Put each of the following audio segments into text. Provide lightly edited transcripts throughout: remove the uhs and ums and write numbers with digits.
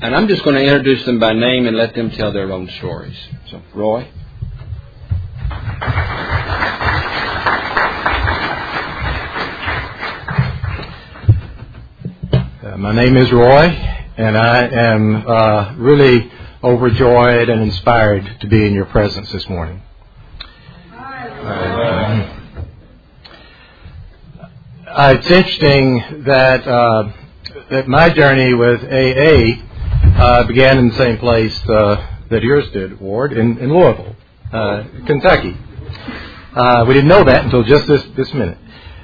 And I'm just going to introduce them by name and let them tell their own stories. So, Roy. My name is Roy, and I am really overjoyed and inspired to be in your presence this morning. It's interesting that my journey with AA began in the same place that yours did, Ward, in Louisville, Kentucky. We didn't know that until just this minute.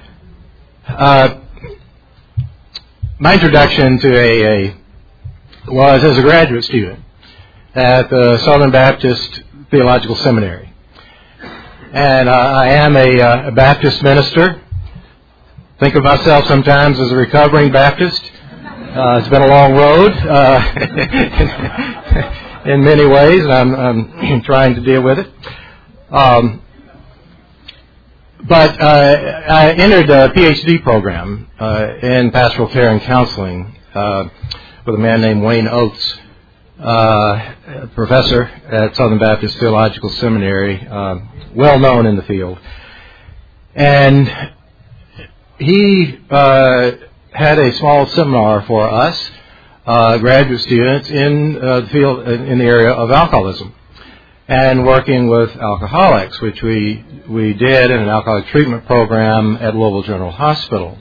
My introduction to AA was as a graduate student at the Southern Baptist Theological Seminary. And I am a Baptist minister. Think of myself sometimes as a recovering Baptist. It's been a long road in many ways, and I'm trying to deal with it. But I entered a PhD program in pastoral care and counseling with a man named Wayne Oates, a professor at Southern Baptist Theological Seminary, well known in the field. And he had a small seminar for us, graduate students, in the field, in the area of alcoholism, and working with alcoholics, which we did in an alcoholic treatment program at Louisville General Hospital.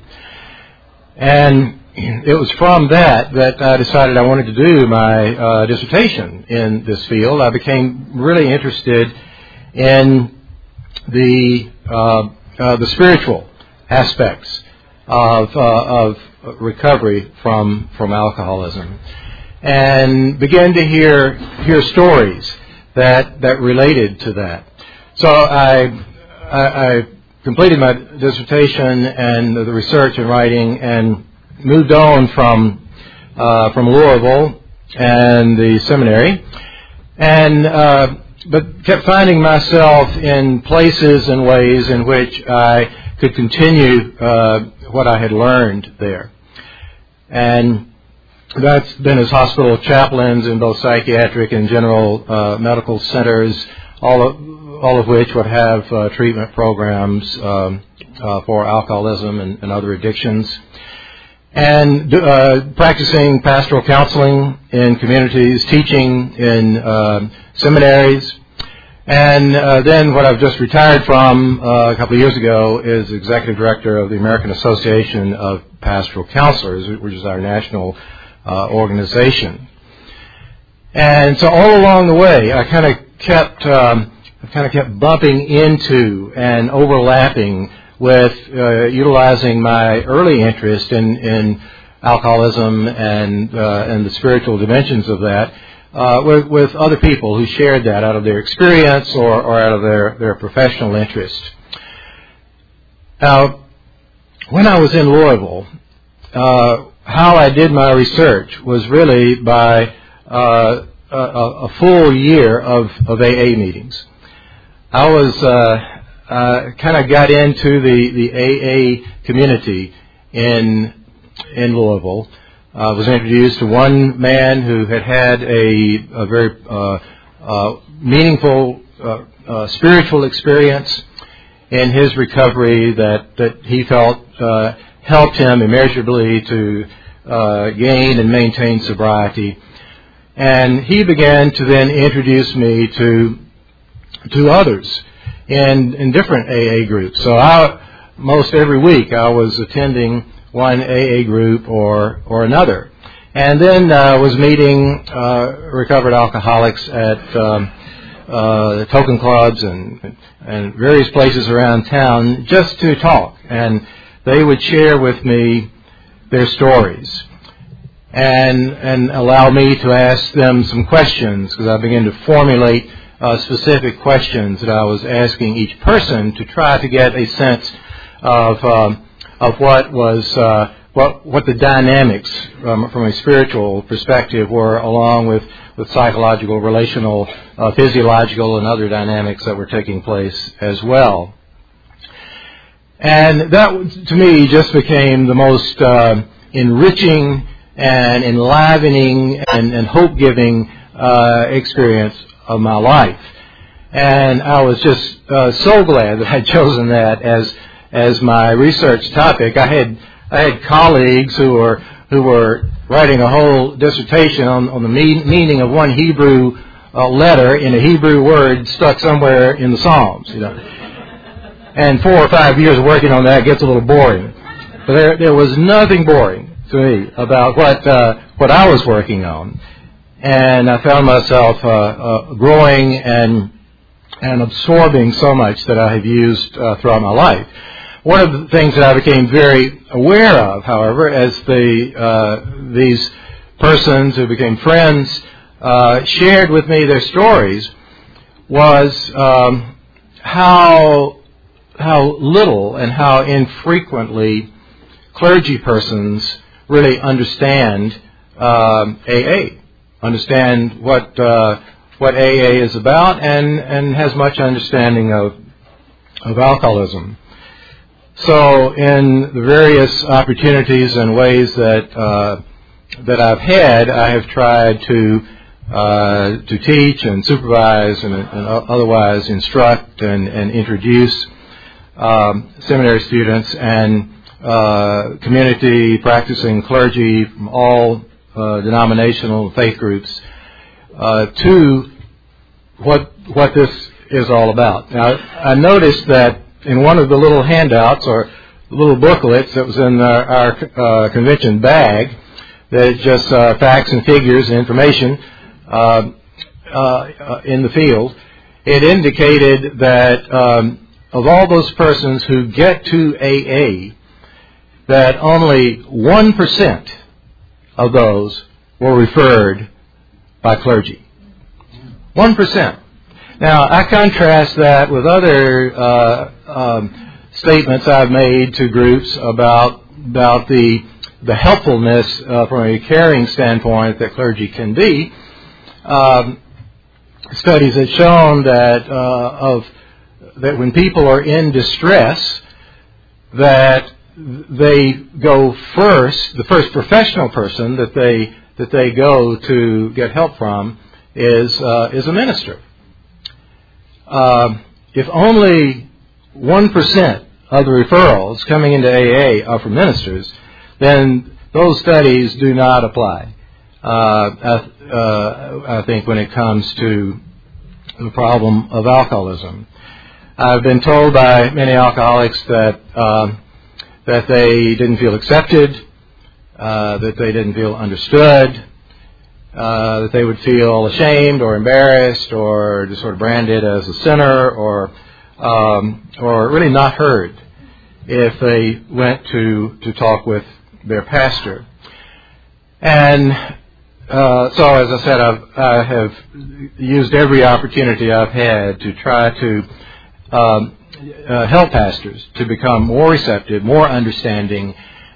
And it was from that I decided I wanted to do my dissertation in this field. I became really interested in the spiritual aspects of recovery from alcoholism, and began to hear stories that related to that. So I completed my dissertation and the research and writing, and moved on from Louisville and the seminary, and but kept finding myself in places and ways in which I could continue what I had learned there. And that's been as hospital chaplains in both psychiatric and general medical centers, all of which would have treatment programs for alcoholism and other addictions. And practicing pastoral counseling in communities, teaching in seminaries. And then what I've just retired from a couple of years ago is executive director of the American Association of Pastoral Counselors, which is our national organization. And so all along the way, I kind of kept bumping into and overlapping with utilizing my early interest in alcoholism and the spiritual dimensions of that with other people who shared that out of their experience or out of their professional interest. Now, when I was in Louisville, how I did my research was really by a full year of AA meetings. I was kind of got into the AA community in Louisville. I was introduced to one man who had a very meaningful spiritual experience in his recovery that he felt helped him immeasurably to gain and maintain sobriety. And he began to then introduce me to others in different AA groups. So most every week I was attending one AA group or another. And then was meeting recovered alcoholics at token clubs and various places around town just to talk. And they would share with me their stories and allow me to ask them some questions, because I began to formulate specific questions that I was asking each person to try to get a sense of what was what the dynamics from a spiritual perspective were, along with psychological, relational, physiological, and other dynamics that were taking place as well. And that, to me, just became the most enriching and enlivening and hope-giving experience of my life. And I was just so glad that I'd chosen that as my research topic. I had colleagues who were writing a whole dissertation on the meaning of one Hebrew letter in a Hebrew word stuck somewhere in the Psalms, And 4 or 5 years working on that gets a little boring. But there was nothing boring to me about what I was working on. And I found myself growing and absorbing so much that I have used throughout my life. One of the things that I became very aware of, however, as these persons who became friends shared with me their stories, was how little and how infrequently clergy persons really understand AA, understand what AA is about, and has much understanding of alcoholism. So, in the various opportunities and ways that I've had, I have tried to teach and supervise and otherwise instruct and introduce seminary students and community practicing clergy from all denominational faith groups to what this is all about. Now, I noticed that in one of the little handouts or little booklets that was in our convention bag, there's just facts and figures and information in the field. It indicated that of all those persons who get to AA, that only 1% of those were referred by clergy. 1%. Now, I contrast that with other statements I've made to groups about the helpfulness from a caring standpoint that clergy can be. Studies have shown that when people are in distress, that they go first. The first professional person that they go to get help from is a minister. If only 1% of the referrals coming into AA are from ministers, then those studies do not apply. I think when it comes to the problem of alcoholism, I've been told by many alcoholics that they didn't feel accepted, that they didn't feel understood, that they would feel ashamed or embarrassed or just sort of branded as a sinner or really not heard if they went to talk with their pastor. And so, as I said, I have used every opportunity I've had to try to help pastors to become more receptive, more understanding,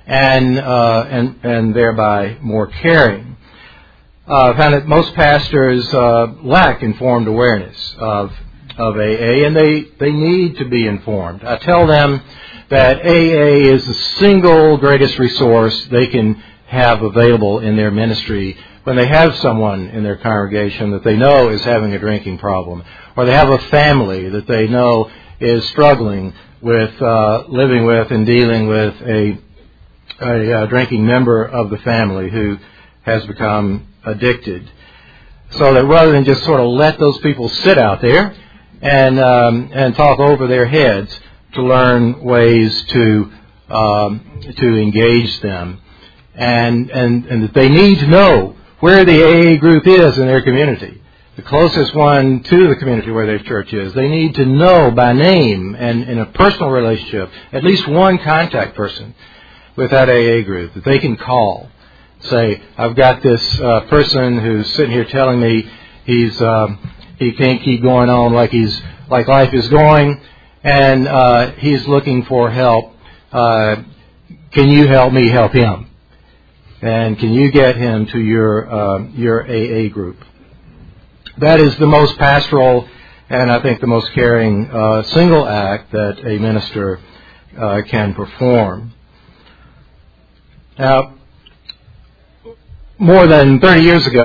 and thereby more caring. I found that most pastors lack informed awareness of AA, and they need to be informed. I tell them that AA is the single greatest resource they can have available in their ministry when they have someone in their congregation that they know is having a drinking problem, or they have a family that they know is struggling with living with and dealing with a drinking member of the family who has become addicted. So that rather than just sort of let those people sit out there and talk over their heads, to learn ways to engage them, and that they need to know where the AA group is in their community, the closest one to the community where their church is. They need to know by name and in a personal relationship at least one contact person with that AA group that they can call. Say, I've got this person who's sitting here telling me he can't keep going on like life is going, and he's looking for help. Can you help me help him? And can you get him to your AA group? That is the most pastoral and I think the most caring single act that a minister can perform. Now, more than 30 years ago,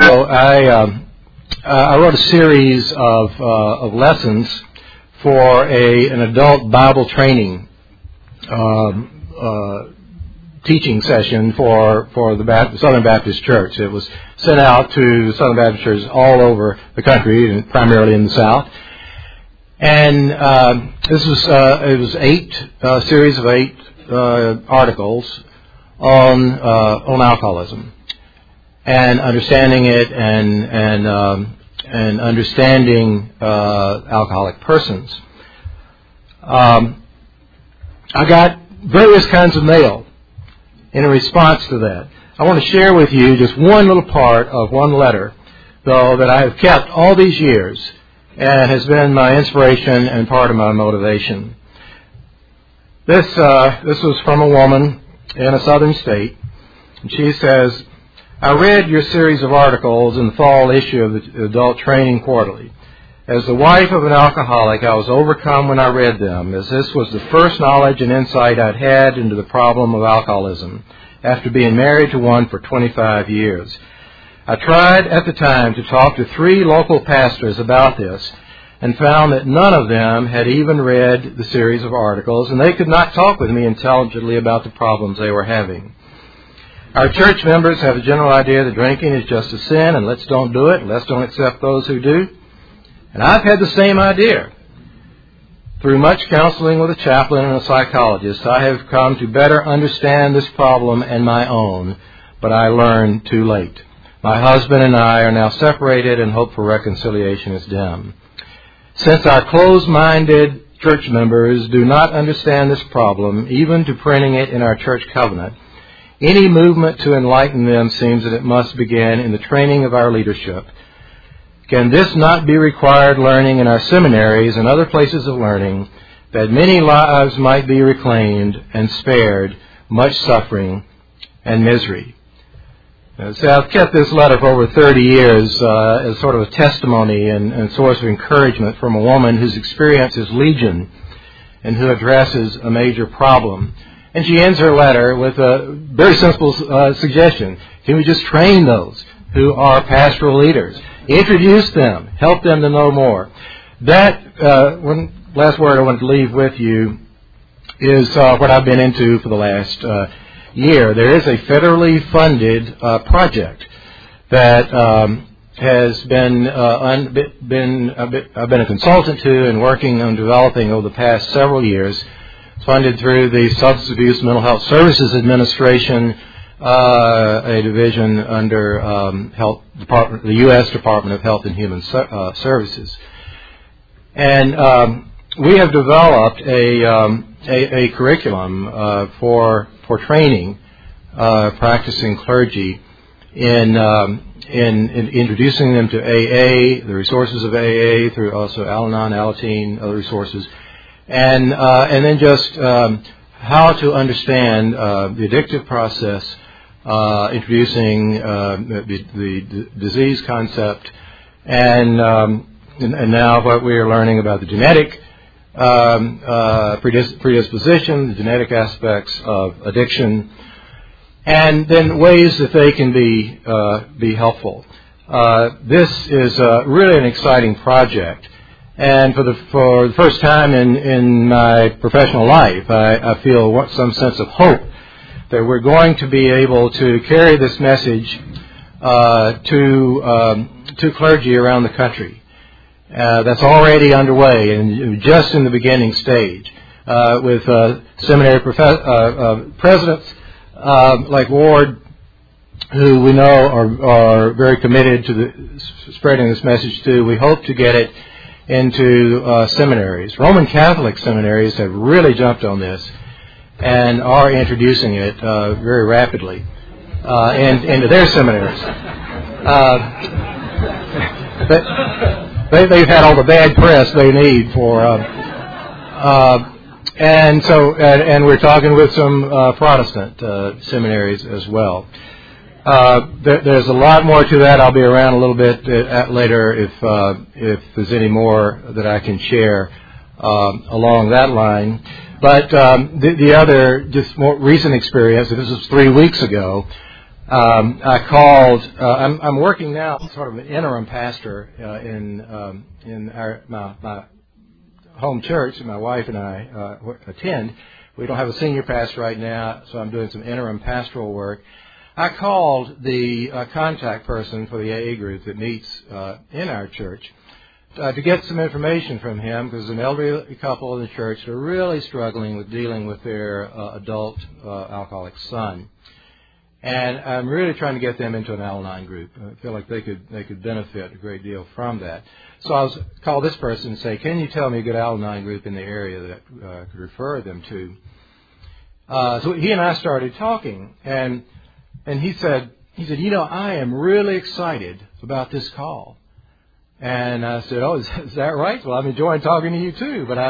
I wrote a series of lessons for an adult Bible training teaching session for the Southern Baptist Church. It was sent out to Southern Baptist churches all over the country, and primarily in the South. And it was a series of 8 articles on alcoholism and understanding it and understanding alcoholic persons. I got various kinds of mail in response to that. I want to share with you just one little part of one letter, though, that I have kept all these years and has been my inspiration and part of my motivation. This was from a woman in a southern state, and she says, I read your series of articles in the fall issue of the Adult Training Quarterly. As the wife of an alcoholic, I was overcome when I read them, as this was the first knowledge and insight I'd had into the problem of alcoholism, after being married to one for 25 years. I tried at the time to talk to 3 local pastors about this, and found that none of them had even read the series of articles, and they could not talk with me intelligently about the problems they were having. Our church members have a general idea that drinking is just a sin, and let's don't do it, let's don't accept those who do. And I've had the same idea. Through much counseling with a chaplain and a psychologist, I have come to better understand this problem and my own, but I learned too late. My husband and I are now separated, and hope for reconciliation is dim. Since our closed-minded church members do not understand this problem, even to printing it in our church covenant, any movement to enlighten them seems that it must begin in the training of our leadership. Can this not be required learning in our seminaries and other places of learning, that many lives might be reclaimed and spared much suffering and misery? So I've kept this letter for over 30 years as sort of a testimony and source of encouragement from a woman whose experience is legion and who addresses a major problem. And she ends her letter with a very simple suggestion. Can we just train those who are pastoral leaders? Introduce them. Help them to know more. That, one last word I want to leave with you is what I've been into for the last year. There is a federally funded project that has been I've been a consultant to and working on developing over the past several years, funded through the Substance Abuse Mental Health Services Administration, a division under the U.S. Department of Health and Human Services. And we have developed a curriculum for training practicing clergy in introducing them to AA, the resources of AA, through also Al-Anon, Alateen, other resources, and then just how to understand the addictive process, introducing the disease concept, and now what we are learning about the genetic predisposition, the genetic aspects of addiction, and then ways that they can be helpful. This is really an exciting project, and for the first time in my professional life, I feel some sense of hope that we're going to be able to carry this message to clergy around the country. That's already underway and just in the beginning stage with seminary presidents like Ward, who we know are very committed to spreading this message to. We hope to get it into seminaries. Roman Catholic seminaries have really jumped on this and are introducing it very rapidly into their seminaries. But they've had all the bad press they need for, and we're talking with some Protestant seminaries as well. There's a lot more to that. I'll be around a little bit later if there's any more that I can share along that line. But the other, just more recent experience, this was 3 weeks ago, I called. I'm working now, sort of an interim pastor in my home church. My wife and I attend. We don't have a senior pastor right now, so I'm doing some interim pastoral work. I called the contact person for the AA group that meets in our church to get some information from him, because an elderly couple in the church are really struggling with dealing with their adult alcoholic son. And I'm really trying to get them into an Al-Anon group. I feel like they could benefit a great deal from that. So I called this person and say, can you tell me a good Al-Anon group in the area that I could refer them to? So he and I started talking, and he said, you know, I am really excited about this call. And I said, oh, is that right? Well, I'm enjoying talking to you too. But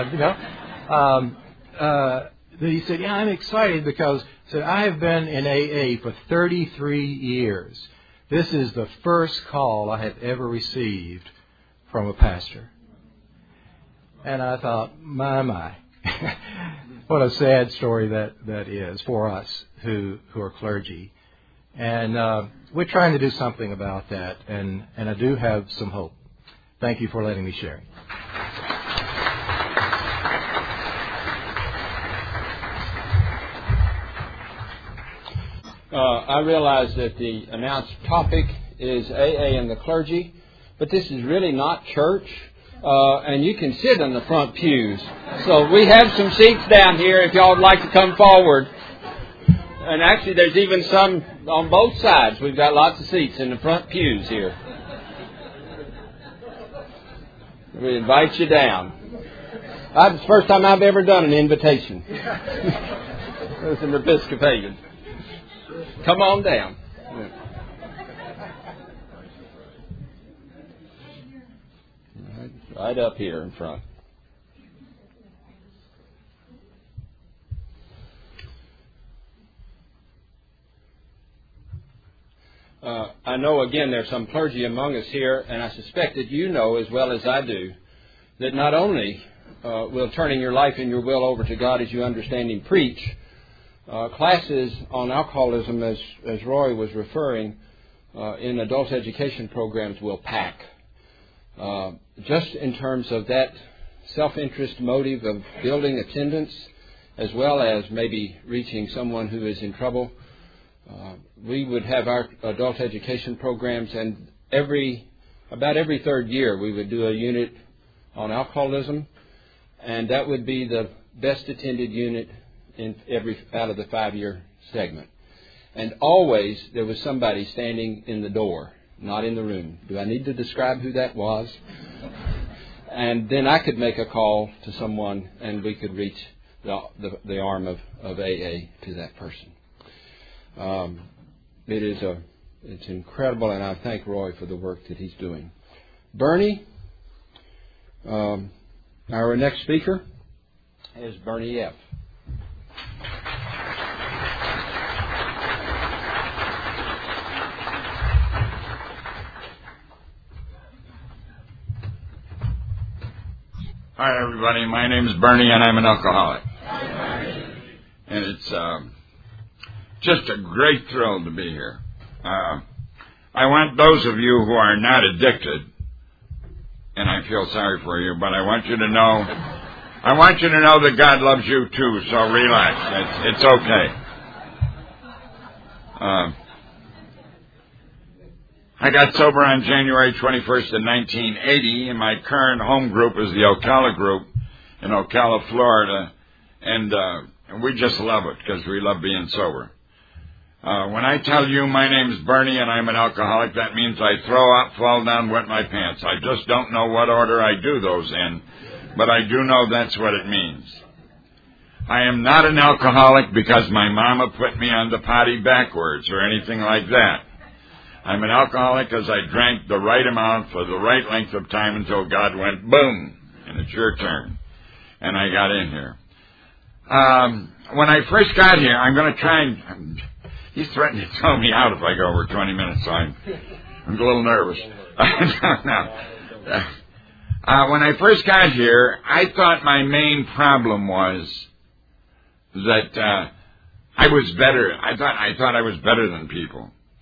he said, yeah, I'm excited because I have been in AA for 33 years. This is the first call I have ever received from a pastor. And I thought, my. What a sad story that is for us who are clergy. And we're trying to do something about that, and I do have some hope. Thank you for letting me share. I realize that the announced topic is AA and the clergy, but this is really not church, and you can sit in the front pews. So we have some seats down here if y'all would like to come forward. And actually there's even some on both sides. We've got lots of seats in the front pews here. We invite you down. It's the first time I've ever done an invitation. As an Episcopalian. Come on down. Right up here in front. I know, again, there's some clergy among us here, and I suspect that you know as well as I do that not only will turning your life and your will over to God as you understand Him preach, classes on alcoholism, as Roy was referring, in adult education programs will pack. Just in terms of that self-interest motive of building attendance, as well as maybe reaching someone who is in trouble. We would have our adult education programs, and about every third year we would do a unit on alcoholism, and that would be the best attended unit out of the 5-year segment. And always there was somebody standing in the door, not in the room. Do I need to describe who that was? And then I could make a call to someone, and we could reach the arm of AA to that person. It's incredible, and I thank Roy for the work that he's doing. Bernie, our next speaker is Bernie F. Hi, everybody. My name is Bernie, and I'm an alcoholic. And it's just a great thrill to be here. I want those of you who are not addicted, and I feel sorry for you, but I want you to know that God loves you too, so relax. It's okay. I got sober on January 21st of 1980, and my current home group is the Ocala group in Ocala, Florida, and we just love it because we love being sober. When I tell you my name's Bernie and I'm an alcoholic, that means I throw up, fall down, wet my pants. I just don't know what order I do those in, but I do know that's what it means. I am not an alcoholic because my mama put me on the potty backwards or anything like that. I'm an alcoholic because I drank the right amount for the right length of time until God went boom, and it's your turn. And I got in here. When I first got here, I'm going to try and... He's threatening to throw me out if I go over 20 minutes, so I'm a little nervous. When I first got here, I thought my main problem was that I was better. I thought I was better than people.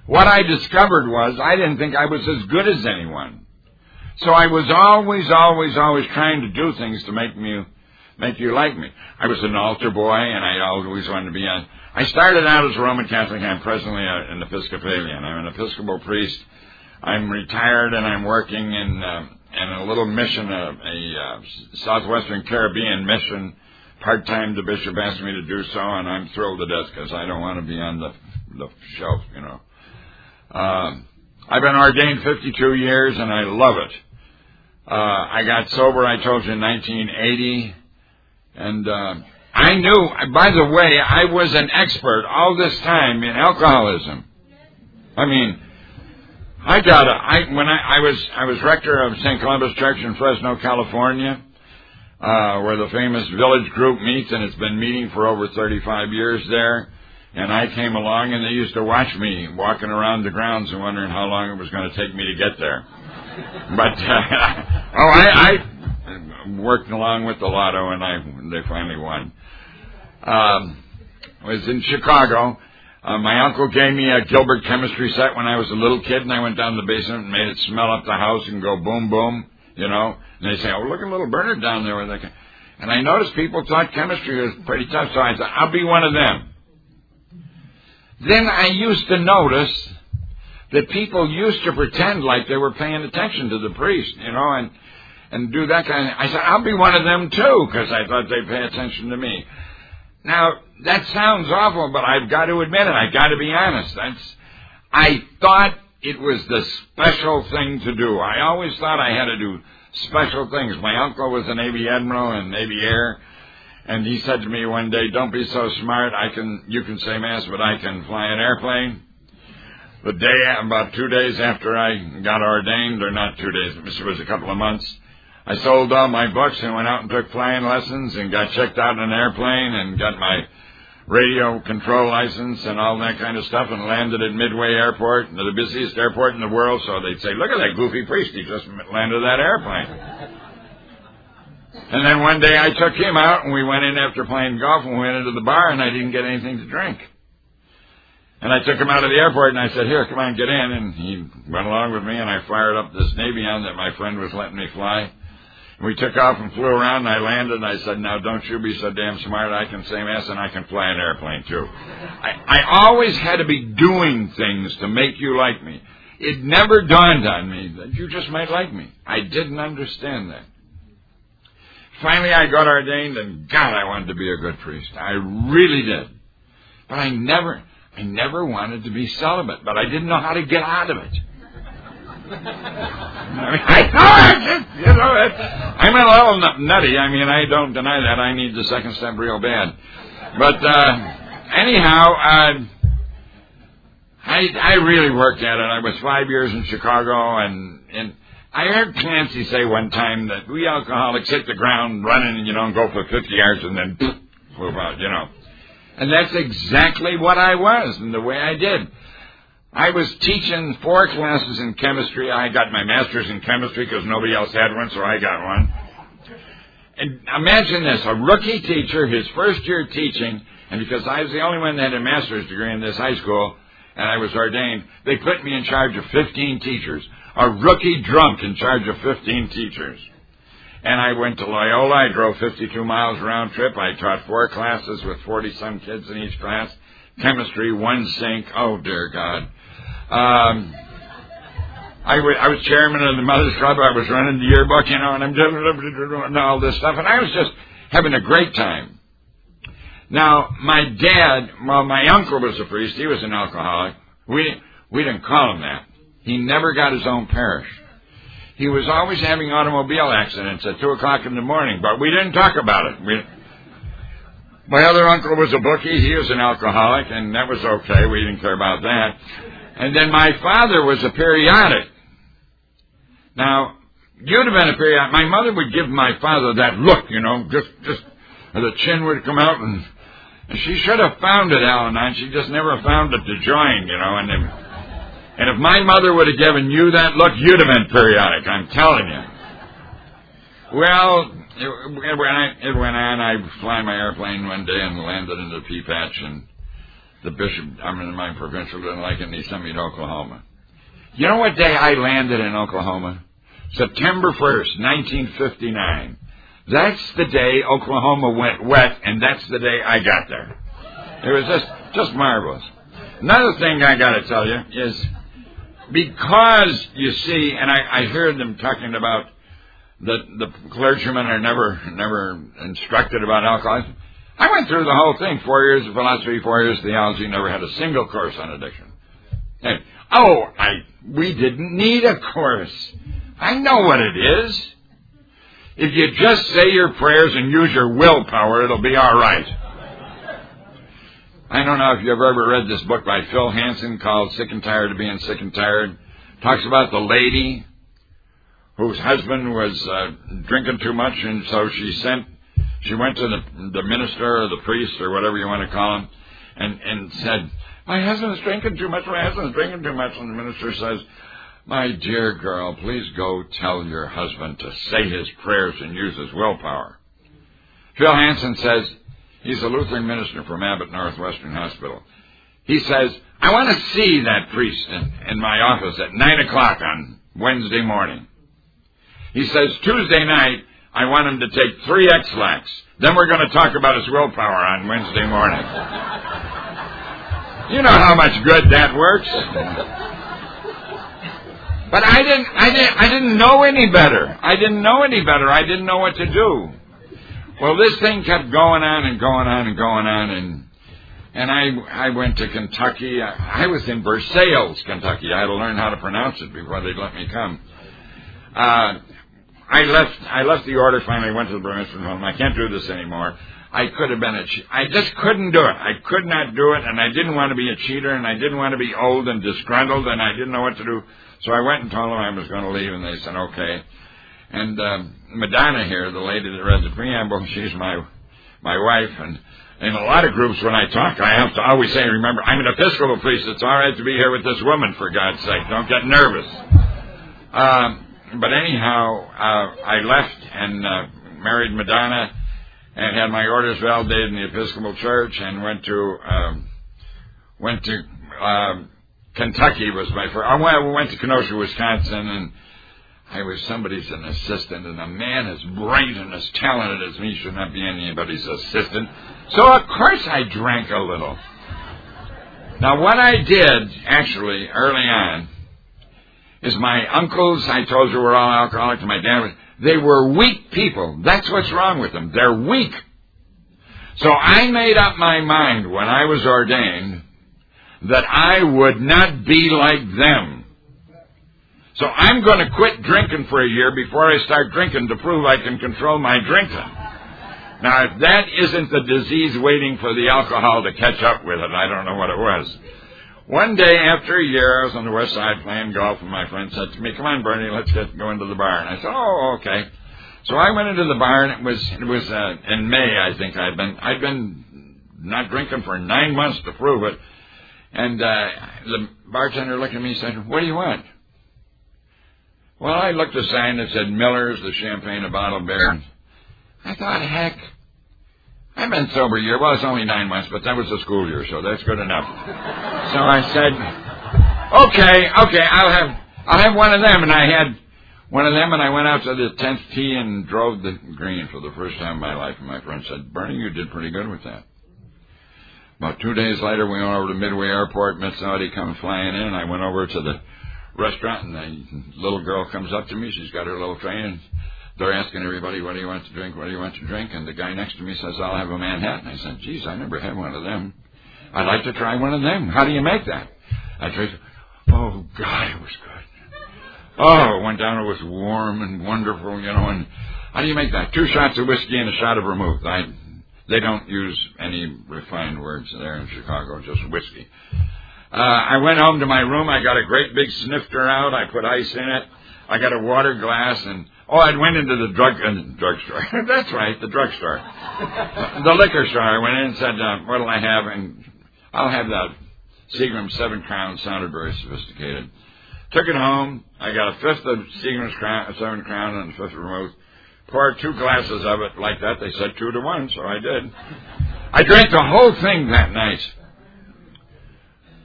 what I discovered was I didn't think I was as good as anyone. So I was always trying to do things to make you like me. I was an altar boy, and I always wanted to be on. I started out as a Roman Catholic. I'm presently an Episcopalian. I'm an Episcopal priest. I'm retired, and I'm working in a little mission, a Southwestern Caribbean mission. Part-time, the bishop asked me to do so, and I'm thrilled to death because I don't want to be on the shelf, you know. I've been ordained 52 years, and I love it. I got sober, I told you, in 1980, and I knew, by the way, I was an expert all this time in alcoholism. I mean, when I was rector of St. Columbus Church in Fresno, California, where the famous Village Group meets, and it's been meeting for over 35 years there. And I came along, and they used to watch me walking around the grounds and wondering how long it was going to take me to get there. But I worked along with the lotto, and they finally won. I was in Chicago. My uncle gave me a Gilbert chemistry set when I was a little kid, and I went down to the basement and made it smell up the house and go boom, boom, you know. And they say, "Oh, look at little Bernard down there." And I noticed people thought chemistry was pretty tough, so I said, "I'll be one of them." Then I used to notice that people used to pretend like they were paying attention to the priest, you know, and do that kind of. I said, "I'll be one of them too," because I thought they'd pay attention to me. Now, that sounds awful, but I've got to admit it. I've got to be honest. I thought it was the special thing to do. I always thought I had to do special things. My uncle was a Navy admiral and Navy air, and he said to me one day, "Don't be so smart. You can say Mass, but I can fly an airplane." About 2 days after I got ordained, or not 2 days, it was a couple of months, I sold all my books and went out and took flying lessons and got checked out in an airplane and got my radio control license and all that kind of stuff and landed at Midway Airport, the busiest airport in the world. So they'd say, "Look at that goofy priest. He just landed that airplane." And then one day I took him out and we went in after playing golf and we went into the bar and I didn't get anything to drink. And I took him out of the airport and I said, "Here, come on, get in." And he went along with me and I fired up this Navion that my friend was letting me fly. We took off and flew around, and I landed, and I said, "Now, don't you be so damn smart. I can say Mass, and I can fly an airplane, too." I always had to be doing things to make you like me. It never dawned on me that you just might like me. I didn't understand that. Finally, I got ordained, and God, I wanted to be a good priest. I really did. But I never wanted to be celibate, but I didn't know how to get out of it. I'm a little nutty. I mean, I don't deny that. I need the second step real bad. But anyhow, I really worked at it. I was 5 years in Chicago, and I heard Clancy say one time that we alcoholics hit the ground running, you know, and go for 50 yards and then move out, you know. And that's exactly what I was and the way I did. I was teaching 4 classes in chemistry. I got my master's in chemistry because nobody else had one, so I got one. And imagine this, a rookie teacher, his first year teaching, and because I was the only one that had a master's degree in this high school, and I was ordained, they put me in charge of 15 teachers. A rookie drunk in charge of 15 teachers. And I went to Loyola. I drove 52 miles round trip. I taught 4 classes with 40-some kids in each class. Chemistry, 1 sink. Oh, dear God. I was chairman of the Mother's Club. I was running the yearbook, you know, and I'm doing all this stuff. And I was just having a great time. Now, my uncle was a priest. He was an alcoholic. We didn't call him that. He never got his own parish. He was always having automobile accidents at 2 o'clock in the morning, but we didn't talk about it. My other uncle was a bookie. He was an alcoholic, and that was okay. We didn't care about that. And then my father was a periodic. Now, you'd have been a periodic. My mother would give my father that look, you know, just the chin would come out, and she should have found it, Al-Anon. She just never found it to join, you know, and if my mother would have given you that look, you'd have been periodic, I'm telling you. Well, it went on. I was flying my airplane one day and landed in the pea patch, and the bishop, in my provincial, didn't like it, and he sent me to Oklahoma. You know what day I landed in Oklahoma? September 1st, 1959. That's the day Oklahoma went wet, and that's the day I got there. It was just marvelous. Another thing I got to tell you is, because, you see, and I heard them talking about the clergymen are never instructed about alcoholism. I went through the whole thing, 4 years of philosophy, 4 years of theology, never had a single course on addiction. And, we didn't need a course. I know what it is. If you just say your prayers and use your willpower, it'll be all right. I don't know if you've ever read this book by Phil Hansen called Sick and Tired of Being Sick and Tired. Talks about the lady whose husband was drinking too much, and so she went to the minister or the priest or whatever you want to call him, and said, my husband's drinking too much, my husband's drinking too much. And the minister says, my dear girl, please go tell your husband to say his prayers and use his willpower. Phil Hansen says, he's a Lutheran minister from Abbott Northwestern Hospital. He says, I want to see that priest in my office at 9 o'clock on Wednesday morning. He says, Tuesday night, I want him to take 3 X-Lax. Then we're going to talk about his willpower on Wednesday morning. You know how much good that works. But I didn't know any better. I didn't know what to do. Well, this thing kept going on and going on and going on, and I went to Kentucky. I was in Versailles, Kentucky. I had to learn how to pronounce it before they'd let me come. I left the order, finally went to the Burmester home. I can't do this anymore. I could have been I just couldn't do it. I could not do it, and I didn't want to be a cheater, and I didn't want to be old and disgruntled, and I didn't know what to do. So I went and told them I was going to leave, and they said, okay. And Madonna here, the lady that read the preamble, she's my wife, and in a lot of groups when I talk, I have to always say, remember, I'm an Episcopal priest. It's all right to be here with this woman, for God's sake. Don't get nervous. But anyhow, I left and married Madonna and had my orders validated in the Episcopal Church, and went to Kentucky was my first. I went to Kenosha, Wisconsin, and I was somebody's an assistant, and a man as bright and as talented as me should not be anybody's assistant. So, of course, I drank a little. Now, what I did, actually, early on, is my uncles, I told you, were all alcoholics, and my dad was, they were weak people. That's what's wrong with them. They're weak. So I made up my mind when I was ordained that I would not be like them. So I'm going to quit drinking for a year before I start drinking to prove I can control my drinking. Now, if that isn't the disease waiting for the alcohol to catch up with it, I don't know what it was. One day after a year, I was on the west side playing golf, and my friend said to me, come on, Bernie, let's go into the bar. And I said, oh, okay. So I went into the bar, and it was in May, I think. I'd been not drinking for 9 months to prove it. And the bartender looked at me and said, what do you want? Well, I looked at the sign that said Miller's, the champagne, a bottle of beer. I thought, heck, I've been sober a year. Well, it's only 9 months, but that was a school year, so that's good enough. So I said, okay, I'll have one of them. And I had one of them, and I went out to the 10th tee and drove the green for the first time in my life. And my friend said, Bernie, you did pretty good with that. About 2 days later, we went over to Midway Airport, met somebody come flying in. I went over to the restaurant, and the little girl comes up to me. She's got her little tray, and they're asking everybody, what do you want to drink, what do you want to drink? And the guy next to me says, I'll have a Manhattan. I said, geez, I never had one of them. I'd like to try one of them. How do you make that? I tried. Oh, God, it was good. Oh, it went down. It was warm and wonderful, and how do you make that? 2 shots of whiskey and a shot of vermouth. They don't use any refined words there in Chicago, just whiskey. I went home to my room. I got a great big snifter out. I put ice in it. I got a water glass, and I went into the drugstore. That's right, the drugstore. The liquor store. I went in and said, what'll I have? And I'll have that Seagram 7 Crown. Sounded very sophisticated. Took it home. I got a fifth of Seagram's 7 Crown and a fifth of vermouth. Poured 2 glasses of it like that. They said 2 to 1, so I did. I drank the whole thing that night.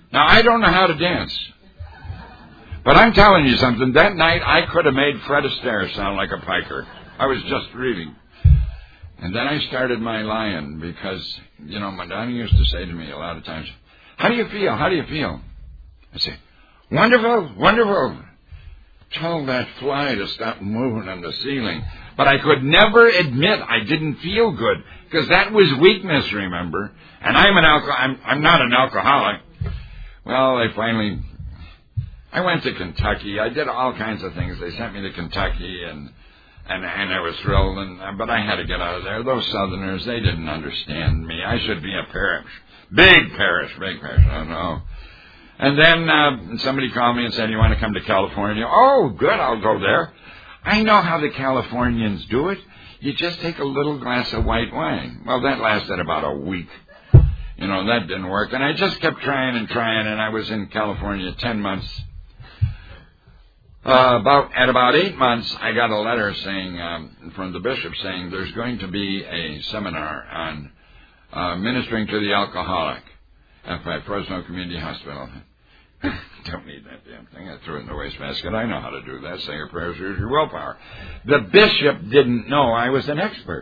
Now, I don't know how to dance. But I'm telling you something. That night, I could have made Fred Astaire sound like a piker. I was just reading. And then I started my lying because, Madonna used to say to me a lot of times, how do you feel? How do you feel? I say, wonderful, wonderful. Tell that fly to stop moving on the ceiling. But I could never admit I didn't feel good because that was weakness, remember? And I'm not an alcoholic. Well, I went to Kentucky. I did all kinds of things. They sent me to Kentucky, and I was thrilled. But I had to get out of there. Those Southerners, they didn't understand me. I should be a parish, big parish. I don't know. And then somebody called me and said, "You want to come to California?" Oh, good. I'll go there. I know how the Californians do it. You just take a little glass of white wine. Well, that lasted about a week. That didn't work. And I just kept trying, and I was in California 10 months. At about 8 months, I got a letter saying, from the bishop saying, there's going to be a seminar on ministering to the alcoholic at Fresno Community Hospital. Don't need that damn thing. I threw it in the wastebasket. I know how to do that. Say your prayers, use your willpower. The bishop didn't know I was an expert.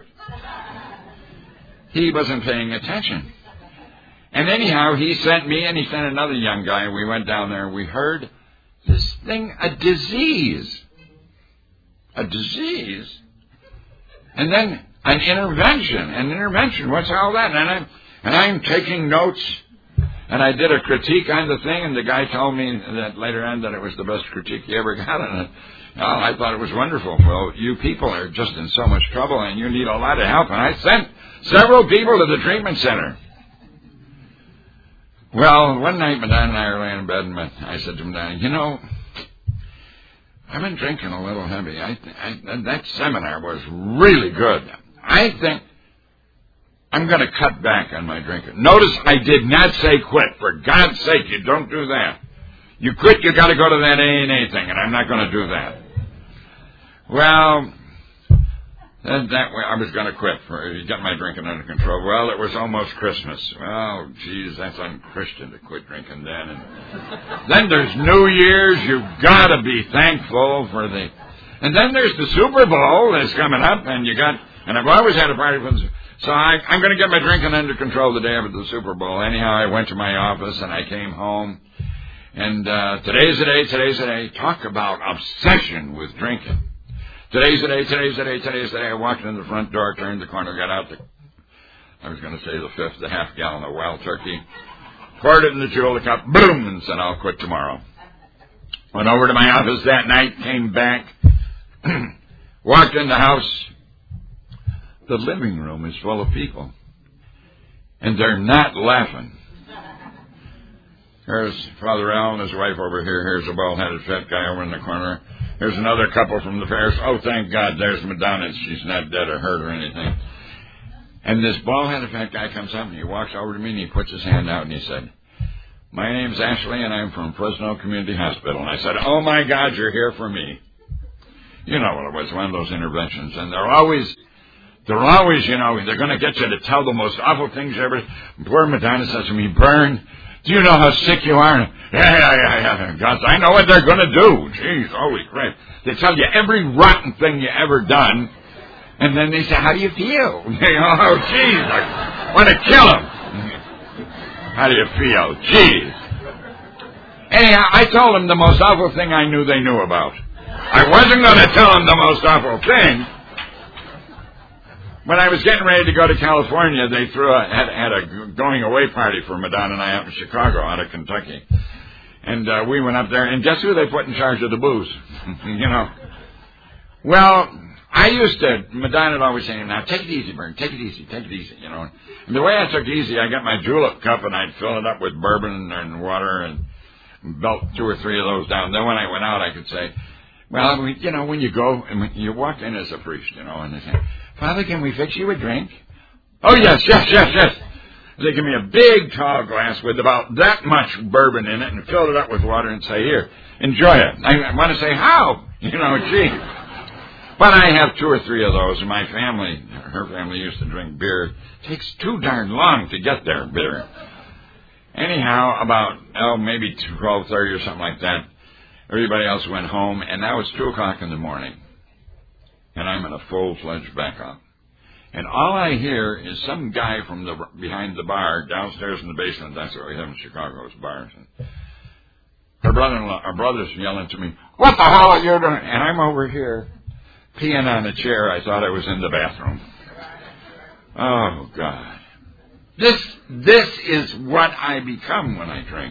He wasn't paying attention. And anyhow, he sent me and he sent another young guy. We went down there and we heard this thing, a disease. A disease. And then an intervention. What's all that? And I'm taking notes. And I did a critique on the thing, and the guy told me that later on that it was the best critique he ever got on it. I thought it was wonderful. Well, you people are just in so much trouble, and you need a lot of help. And I sent several people to the treatment center. Well, one night, Madonna and I were laying in bed, and I said to Madonna, I've been drinking a little heavy. That seminar was really good. I think I'm going to cut back on my drinking. Notice I did not say quit. For God's sake, you don't do that. You quit, you got to go to that A&A thing, and I'm not going to do that. Well, that way I was going to quit to get my drinking under control. Well, it was almost Christmas. Well, geez, that's unchristian to quit drinking then. And then there's New Year's. You've got to be thankful for the... And then there's the Super Bowl that's coming up, and I've always had a party for the... So I'm going to get my drinking under control the day after the Super Bowl. Anyhow, I went to my office and I came home. And today's the day. Talk about obsession with drinking. Today's the day. I walked in the front door, turned the corner, got out I was going to say the half gallon of wild turkey, poured it in the Jewel cup, boom, and said, I'll quit tomorrow. Went over to my office that night, came back, walked in the house. The living room is full of people. And they're not laughing. Here's Father Al and his wife over here. Here's a bald-headed fat guy over in the corner. Here's another couple from the parish. Oh, thank God, there's Madonna. She's not dead or hurt or anything. And this bald-headed fat guy comes up and he walks over to me and he puts his hand out and he said, my name's Ashley and I'm from Fresno Community Hospital. And I said, oh my God, you're here for me. You know what it was, one of those interventions. And they're always, they're going to get you to tell the most awful things ever. Poor Madonna says to me, Bern, do you know how sick you are? Yeah. God, I know what they're going to do. Jeez, holy crap. They tell you every rotten thing you ever done. And then they say, how do you feel? Oh, jeez, I want to kill him. How do you feel? Jeez. Anyhow, I told them the most awful thing I knew they knew about. I wasn't going to tell them the most awful thing. When I was getting ready to go to California, they had a going away party for Madonna and I out in Chicago, out of Kentucky. And we went up there, and guess who they put in charge of the booze? Well, Madonna would always say, now take it easy, Bern, take it easy. And the way I took it easy, I got my julep cup and I'd fill it up with bourbon and water and belt 2 or 3 of those down. Then when I went out, I could say, well, when you go, and you walk in as a priest, and they say, Father, can we fix you a drink? Oh, yes. They give me a big tall glass with about that much bourbon in it and fill it up with water and say, here, enjoy it. I want to say, how? Gee. But I have 2 or 3 of those, and my family, her family used to drink beer. It takes too darn long to get their beer. Anyhow, about, maybe 12:30 or something like that, everybody else went home, and now it's 2 o'clock in the morning. And I'm in a full-fledged backup. And all I hear is some guy from behind the bar downstairs in the basement. That's what we have in Chicago, is bars. And our brother's yelling to me, "What the hell are you doing?" And I'm over here peeing on a chair. I thought I was in the bathroom. Oh, God. This is what I become when I drink.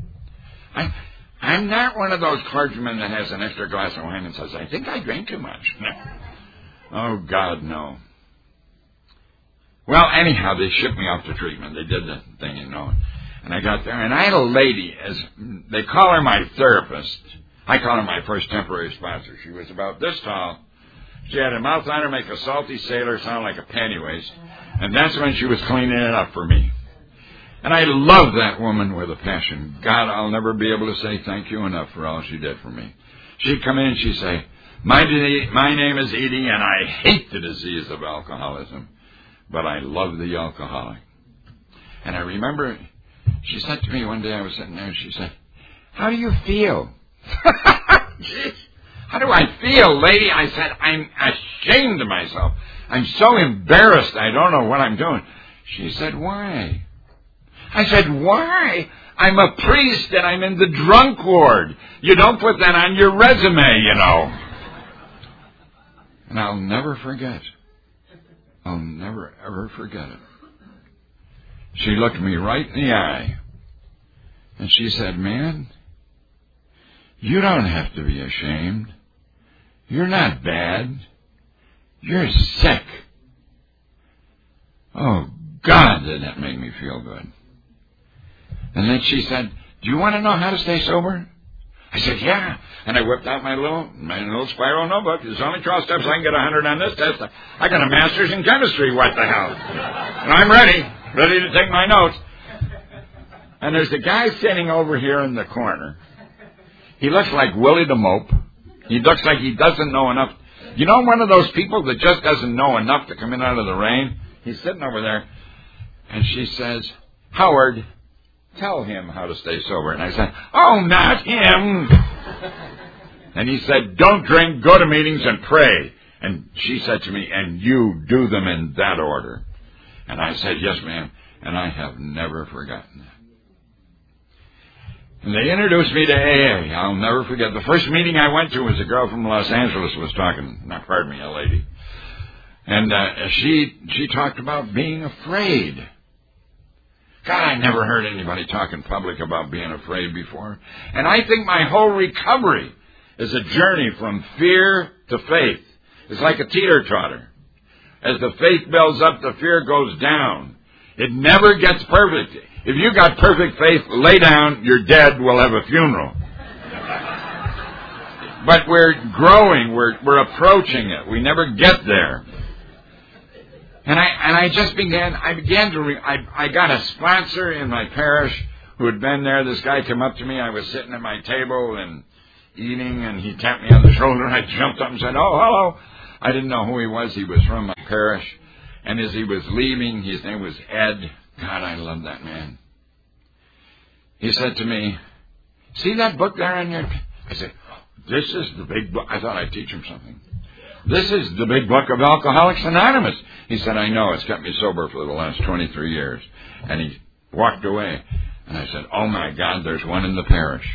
I'm not one of those clergymen that has an extra glass of wine and says, "I think I drank too much." Oh, God, no. Well, anyhow, they shipped me off to treatment. They did the thing, And I got there, and I had a lady, they call her my therapist. I call her my first temporary sponsor. She was about this tall. She had a mouth on her, make a salty sailor sound like a panty waist. And that's when she was cleaning it up for me. And I love that woman with a passion. God, I'll never be able to say thank you enough for all she did for me. She'd come in and she'd say, my name is Edie, and I hate the disease of alcoholism, but I love the alcoholic. And I remember she said to me one day, I was sitting there, and she said, "How do you feel?" Jeez, how do I feel, lady? I said, "I'm ashamed of myself. I'm so embarrassed. I don't know what I'm doing." She said, "Why?" I said, "Why? I'm a priest and I'm in the drunk ward. You don't put that on your resume, And I'll never forget. I'll never, ever forget it. She looked me right in the eye, and she said, "Man, you don't have to be ashamed. You're not bad. You're sick." Oh, God, did that make me feel good. And then she said, "Do you want to know how to stay sober?" I said, "Yeah." And I whipped out my little spiral notebook. There's only 12 steps. I can get 100 on this test. I got a master's in chemistry. What the hell? And I'm ready to take my notes. And there's a guy sitting over here in the corner. He looks like Willie the Mope. He looks like he doesn't know enough. One of those people that just doesn't know enough to come in out of the rain? He's sitting over there. And she says, "Howard, tell him how to stay sober." And I said, "Oh, not him." And he said, "Don't drink, go to meetings, and pray." And she said to me, "And you do them in that order." And I said, "Yes, ma'am." And I have never forgotten that. And they introduced me to AA. I'll never forget. The first meeting I went to was a girl from Los Angeles was talking. A lady. And she talked about being afraid. God, I never heard anybody talk in public about being afraid before. And I think my whole recovery is a journey from fear to faith. It's like a teeter-totter. As the faith builds up, the fear goes down. It never gets perfect. If you got perfect faith, lay down, you're dead, we'll have a funeral. But we're growing, we're approaching it. We never get there. And I got a sponsor in my parish who had been there. This guy came up to me. I was sitting at my table and eating, and he tapped me on the shoulder, and I jumped up and said, "Oh, hello." I didn't know who he was. He was from my parish. And as he was leaving, his name was Ed. God, I love that man. He said to me, "See that book there on your..." I said, "This is the big book." I thought I'd teach him something. "This is the big book of Alcoholics Anonymous." He said, "I know. It's kept me sober for the last 23 years. And he walked away. And I said, "Oh, my God, there's one in the parish."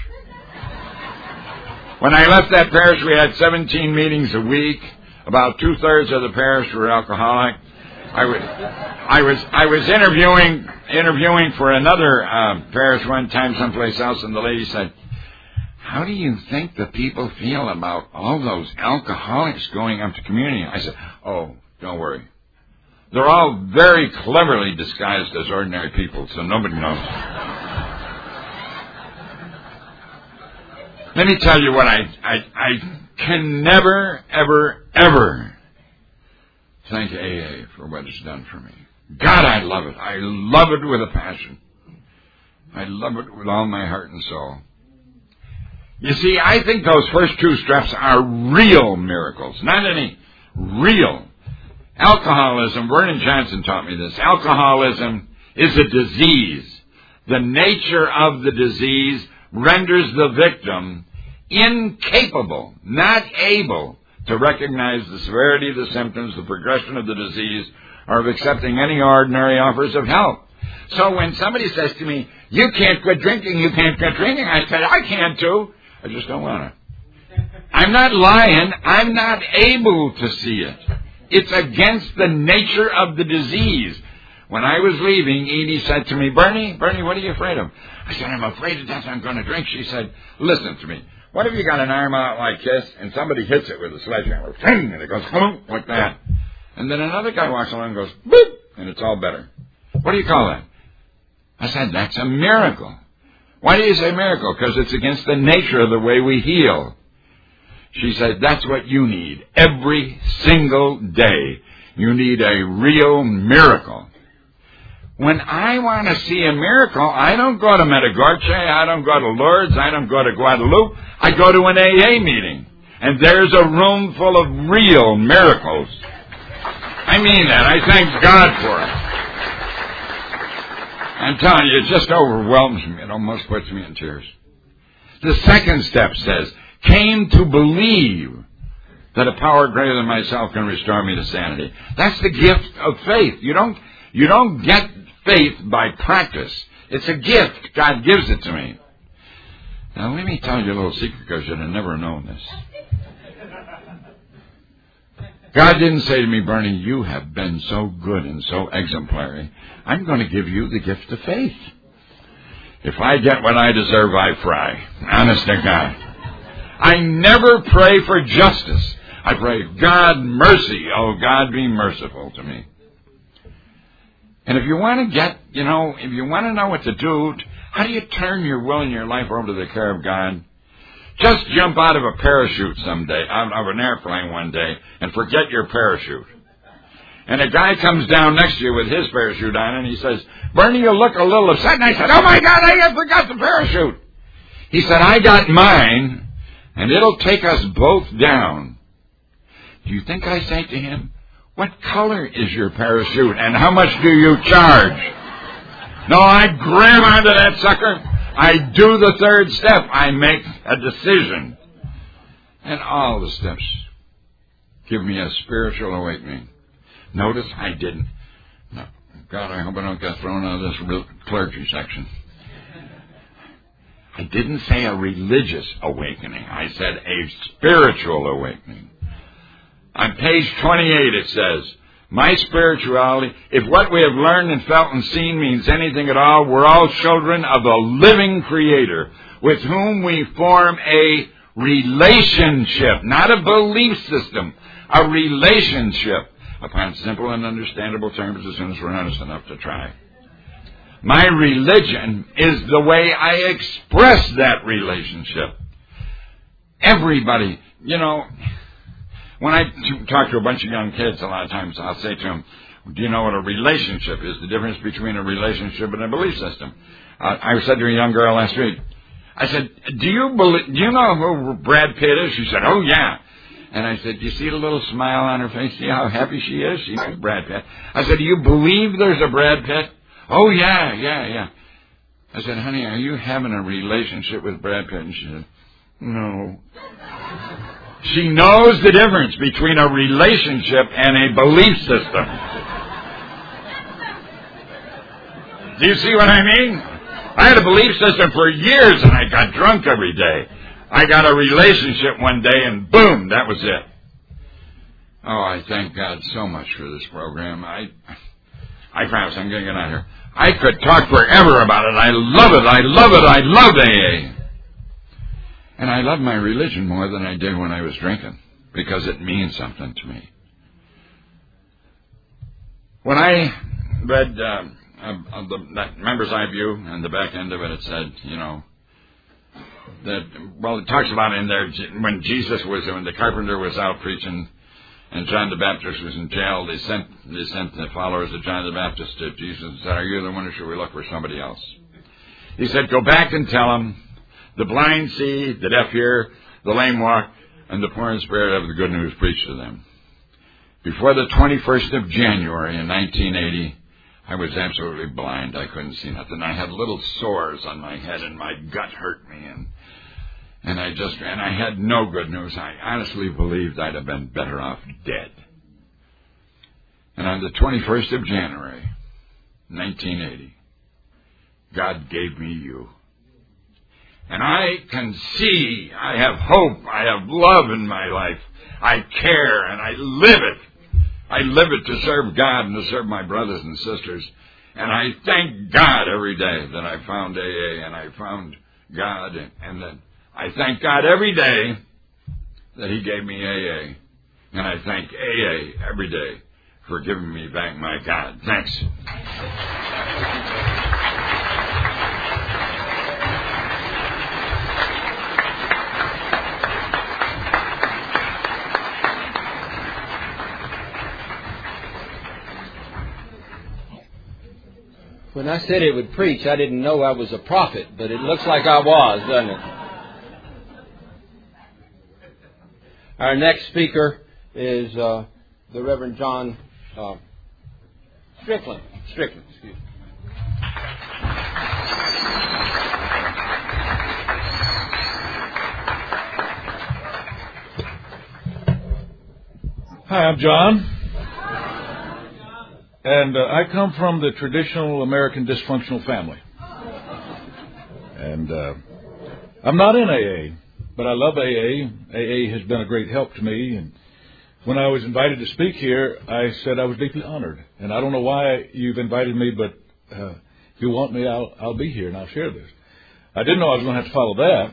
When I left that parish, we had 17 meetings a week. About 2/3 of the parish were alcoholic. I was interviewing for another parish one time someplace else, and the lady said, "How do you think the people feel about all those alcoholics going up to communion?" I said, "Oh, don't worry. They're all very cleverly disguised as ordinary people, so nobody knows." Let me tell you what I can never, ever, ever thank AA for what it's done for me. God, I love it. I love it with a passion. I love it with all my heart and soul. You see, I think those first 2 steps are real miracles, not any real. Alcoholism, Vernon Johnson taught me this. Alcoholism is a disease the nature of the disease renders the victim incapable, not able, to recognize the severity of the symptoms, the progression of the disease, or of accepting any ordinary offers of help. So when somebody says to me, you can't quit drinking, you can't quit drinking, I say, I can too. I just don't want to. I'm not lying. I'm not able to see it. It's against the nature of the disease. When I was leaving, Edie said to me, Bernie, what are you afraid of? I said, I'm afraid to death I'm going to drink. She said, listen to me. What if you got an arm out like this and somebody hits it with a sledgehammer, and it goes like that? And then another guy walks along and goes, boop, and it's all better. What do you call that? I said, that's a miracle. Why do you say miracle? Because it's against the nature of the way we heal. She said, that's what you need every single day. You need a real miracle. When I want to see a miracle, I don't go to Medjugorje, I don't go to Lourdes, I don't go to Guadalupe. I go to an AA meeting. And there's a room full of real miracles. I mean that. I thank God for it. I'm telling you, it just overwhelms me. It almost puts me in tears. The second step says, came to believe that a power greater than myself can restore me to sanity. That's the gift of faith. You don't get faith by practice. It's a gift. God gives it to me. Now, let me tell you a little secret because you'd have never known this. God didn't say to me, Bernie, you have been so good and so exemplary. I'm going to give you the gift of faith. If I get what I deserve, I fry. Honest to God. I never pray for justice. I pray, God, mercy. Oh, God, be merciful to me. And if you want to if you want to know what to do, how do you turn your will and your life over to the care of God? Just jump out of a parachute someday, out of an airplane one day, and forget your parachute. And a guy comes down next to you with his parachute on, and he says, Bernie, you look a little upset. And I said, oh my God, I forgot the parachute. He said, I got mine, and it'll take us both down. Do you think I say to him, what color is your parachute, and how much do you charge? No, I grab onto that sucker. I do the third step. I make a decision. And all the steps give me a spiritual awakening. Notice I didn't. No, God, I hope I don't get thrown out of this clergy section. I didn't say a religious awakening. I said a spiritual awakening. On page 28 it says, my spirituality, if what we have learned and felt and seen means anything at all, we're all children of a living Creator with whom we form a relationship, not a belief system, a relationship upon simple and understandable terms as soon as we're honest enough to try. My religion is the way I express that relationship. Everybody, when I talk to a bunch of young kids, a lot of times I'll say to them, do you know what a relationship is? The difference between a relationship and a belief system. I said to a young girl last week, I said, do you know who Brad Pitt is? She said, oh yeah. And I said, do you see the little smile on her face? See how happy she is? She knows Brad Pitt. I said, do you believe there's a Brad Pitt? Oh yeah. I said, honey, are you having a relationship with Brad Pitt? And she said, no. She knows the difference between a relationship and a belief system. Do you see what I mean? I had a belief system for years and I got drunk every day. I got a relationship one day and boom, that was it. Oh, I thank God so much for this program. I promise I'm going to get out of here. I could talk forever about it. I love it. I love AA. And I love my religion more than I did when I was drinking because it means something to me. When I read that Member's Eye View and the back end of it, it said, it talks about in there when when the carpenter was out preaching and John the Baptist was in jail, they sent the followers of John the Baptist to Jesus and said, are you the one or should we look for somebody else? He said, go back and tell them, the blind see, the deaf hear, the lame walk, and the poor in spirit have the good news preached to them. Before the 21st of January in 1980, I was absolutely blind. I couldn't see nothing. I had little sores on my head, and my gut hurt me, and I had no good news. I honestly believed I'd have been better off dead. And on the 21st of January, 1980, God gave me you. And I can see, I have hope, I have love in my life. I care, and I live it. I live it to serve God and to serve my brothers and sisters. And I thank God every day that I found AA and I found God. And that I thank God every day that He gave me AA. And I thank AA every day for giving me back my God. Thanks. When I said it would preach, I didn't know I was a prophet, but it looks like I was, doesn't it? Our next speaker is the Reverend John Strickland. Excuse me. Hi, I'm John. And I come from the traditional American dysfunctional family. And I'm not in AA, but I love AA. AA has been a great help to me. And when I was invited to speak here, I said I was deeply honored. And I don't know why you've invited me, but if you want me, I'll be here and I'll share this. I didn't know I was going to have to follow that.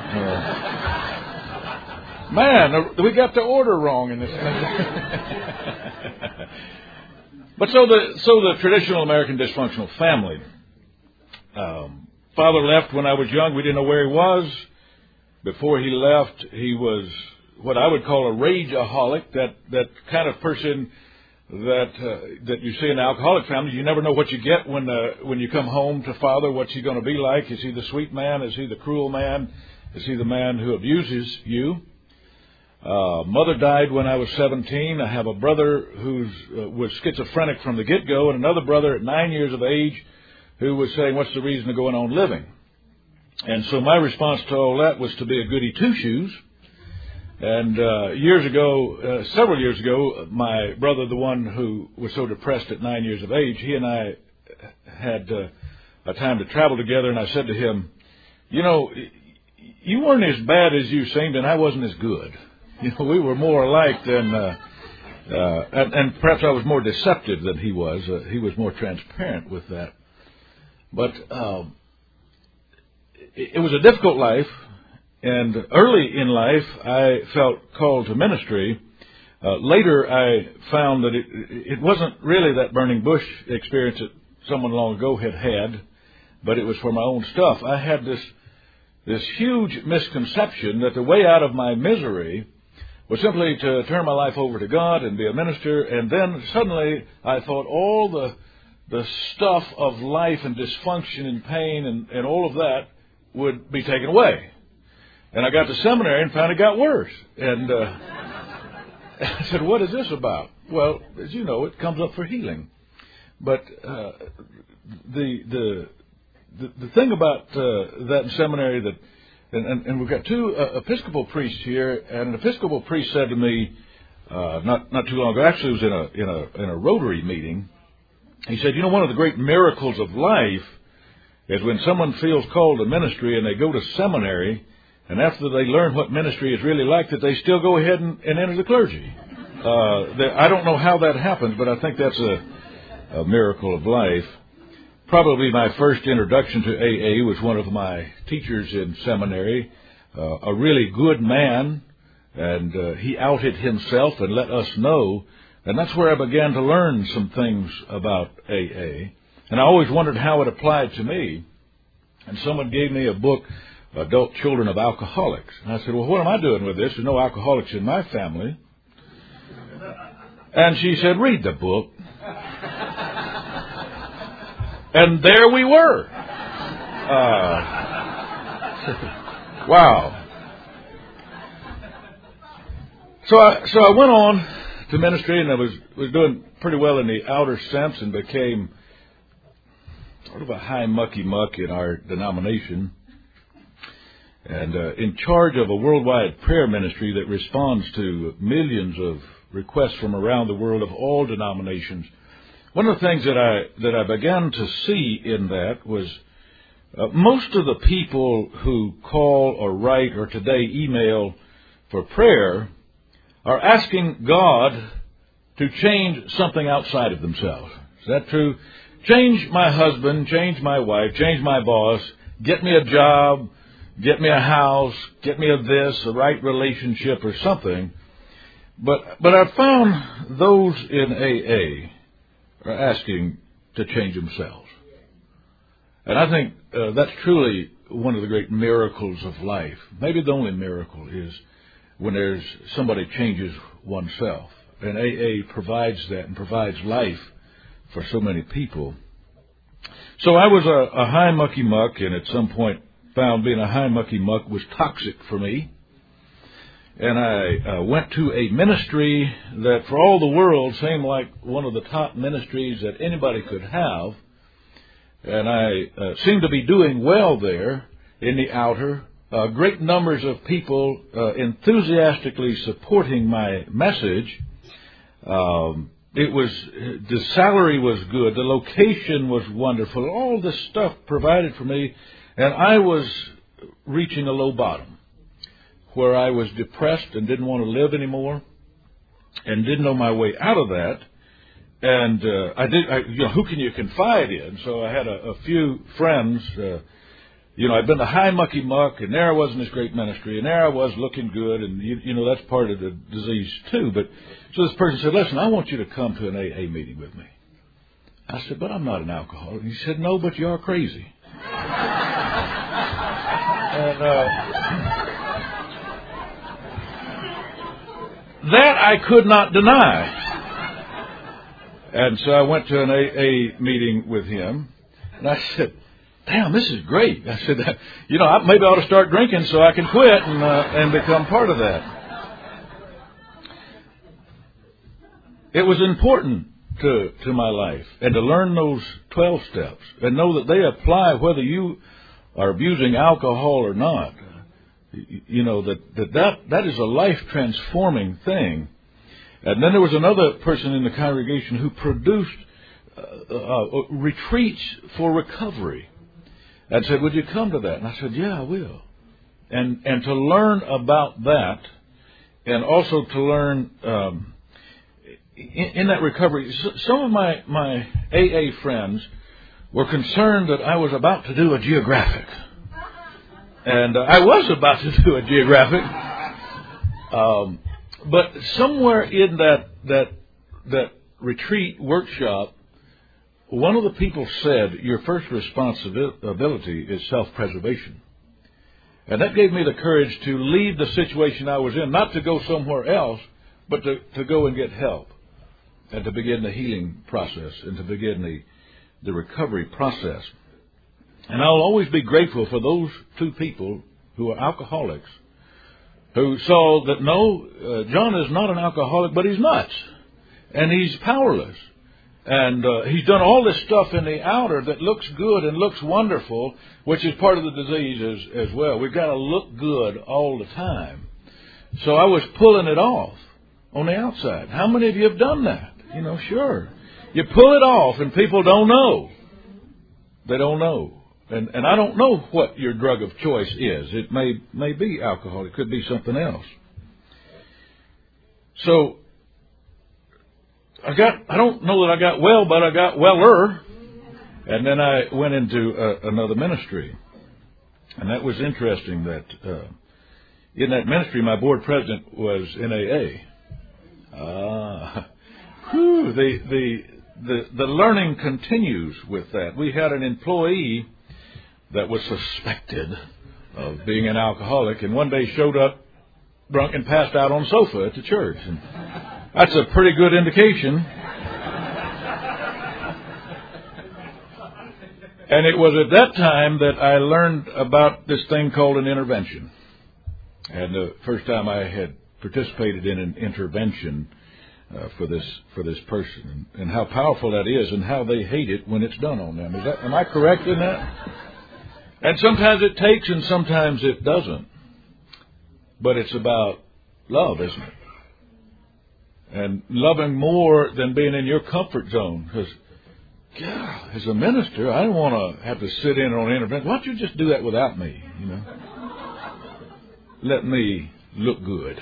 Man, we got the order wrong in this thing. But so the traditional American dysfunctional family. Father left when I was young. We didn't know where he was. Before he left, he was what I would call a rageaholic. That kind of person that you see in alcoholic families. You never know what you get when you come home to Father. What's he going to be like? Is he the sweet man? Is he the cruel man? Is he the man who abuses you? Mother died when I was 17. I have a brother who was schizophrenic from the get-go, and another brother at 9 years of age who was saying, what's the reason of going on living? And so my response to all that was to be a goody two-shoes. And several years ago, my brother, the one who was so depressed at 9 years of age, he and I had a time to travel together, and I said to him, you know, you weren't as bad as you seemed, and I wasn't as good. You know, we were more alike than, and perhaps I was more deceptive than he was. He was more transparent with that. But it was a difficult life, and early in life I felt called to ministry. Later I found that it wasn't really that burning bush experience that someone long ago had, but it was for my own stuff. I had this huge misconception that the way out of my misery was simply to turn my life over to God and be a minister, and then suddenly I thought all the stuff of life and dysfunction and pain and all of that would be taken away. And I got to seminary and found it got worse. And I said, what is this about? Well, as you know, it comes up for healing. But the thing about that in seminary that and we've got two Episcopal priests here, and an Episcopal priest said to me not too long ago, actually it was in a Rotary meeting. He said, you know, one of the great miracles of life is when someone feels called to ministry and they go to seminary, and after they learn what ministry is really like, that they still go ahead and enter the clergy. I don't know how that happens, but I think that's a miracle of life. Probably my first introduction to AA was one of my teachers in seminary, a really good man, and he outed himself and let us know, and that's where I began to learn some things about AA. And I always wondered how it applied to me. And someone gave me a book, Adult Children of Alcoholics. And I said, well, what am I doing with this? There's no alcoholics in my family. And she said, read the book. And there we were. Wow. So I went on to ministry, and I was doing pretty well in the outer sense, and became sort of a high mucky-muck in our denomination, and in charge of a worldwide prayer ministry that responds to millions of requests from around the world of all denominations. One of the things that I began to see in that was most of the people who call or write or today email for prayer are asking God to change something outside of themselves. Is that true? Change my husband, change my wife, change my boss, get me a job, get me a house, get me a this, a right relationship or something. But I found those in AA are asking to change themselves. And I think that's truly one of the great miracles of life. Maybe the only miracle is when there's somebody changes oneself. And AA provides that and provides life for so many people. So I was a high mucky-muck, and at some point found being a high mucky-muck was toxic for me. And I went to a ministry that for all the world seemed like one of the top ministries that anybody could have. And I seemed to be doing well there in the outer. Great numbers of people enthusiastically supporting my message. The salary was good. The location was wonderful. All this stuff provided for me. And I was reaching a low bottom where I was depressed and didn't want to live anymore and didn't know my way out of that. And who can you confide in? So I had a few friends. I'd been a high mucky-muck, and there I was in this great ministry, and there I was looking good, and, that's part of the disease, too. But so this person said, listen, I want you to come to an AA meeting with me. I said, but I'm not an alcoholic. He said, no, but you are crazy. And that I could not deny. And so I went to an AA meeting with him, and I said, damn, this is great. I said, maybe I ought to start drinking so I can quit and become part of that. It was important to my life, and to learn those 12 steps and know that they apply whether you are abusing alcohol or not. That is a life-transforming thing. And then there was another person in the congregation who produced retreats for recovery and said, would you come to that? And I said, yeah, I will. And to learn about that, and also to learn in that recovery, some of my AA friends were concerned that I was about to do a geographic. And I was about to do a geographic. But somewhere in that retreat workshop, one of the people said, your first responsibility is self-preservation. And that gave me the courage to leave the situation I was in, not to go somewhere else, but to go and get help, and to begin the healing process, and to begin the recovery process. And I'll always be grateful for those two people who are alcoholics, who saw that, no, John is not an alcoholic, but he's nuts, and he's powerless. And he's done all this stuff in the outer that looks good and looks wonderful, which is part of the disease as well. We've got to look good all the time. So I was pulling it off on the outside. How many of you have done that? Sure. You pull it off and people don't know. They don't know. And I don't know what your drug of choice is. It may be alcohol. It could be something else. So I don't know that I got well, but I got weller. And then I went into another ministry. And that was interesting that in that ministry, my board president was in AA. The learning continues with that. We had an employee that was suspected of being an alcoholic, and one day showed up drunk and passed out on the sofa at the church. And that's a pretty good indication. And it was at that time that I learned about this thing called an intervention. And the first time I had participated in an intervention, for this person, and how powerful that is, and how they hate it when it's done on them. Am I correct in that? And sometimes it takes, and sometimes it doesn't. But it's about love, isn't it? And loving more than being in your comfort zone. Because, God, as a minister, I don't want to have to sit in on an intervention. Why don't you just do that without me, you know? Let me look good.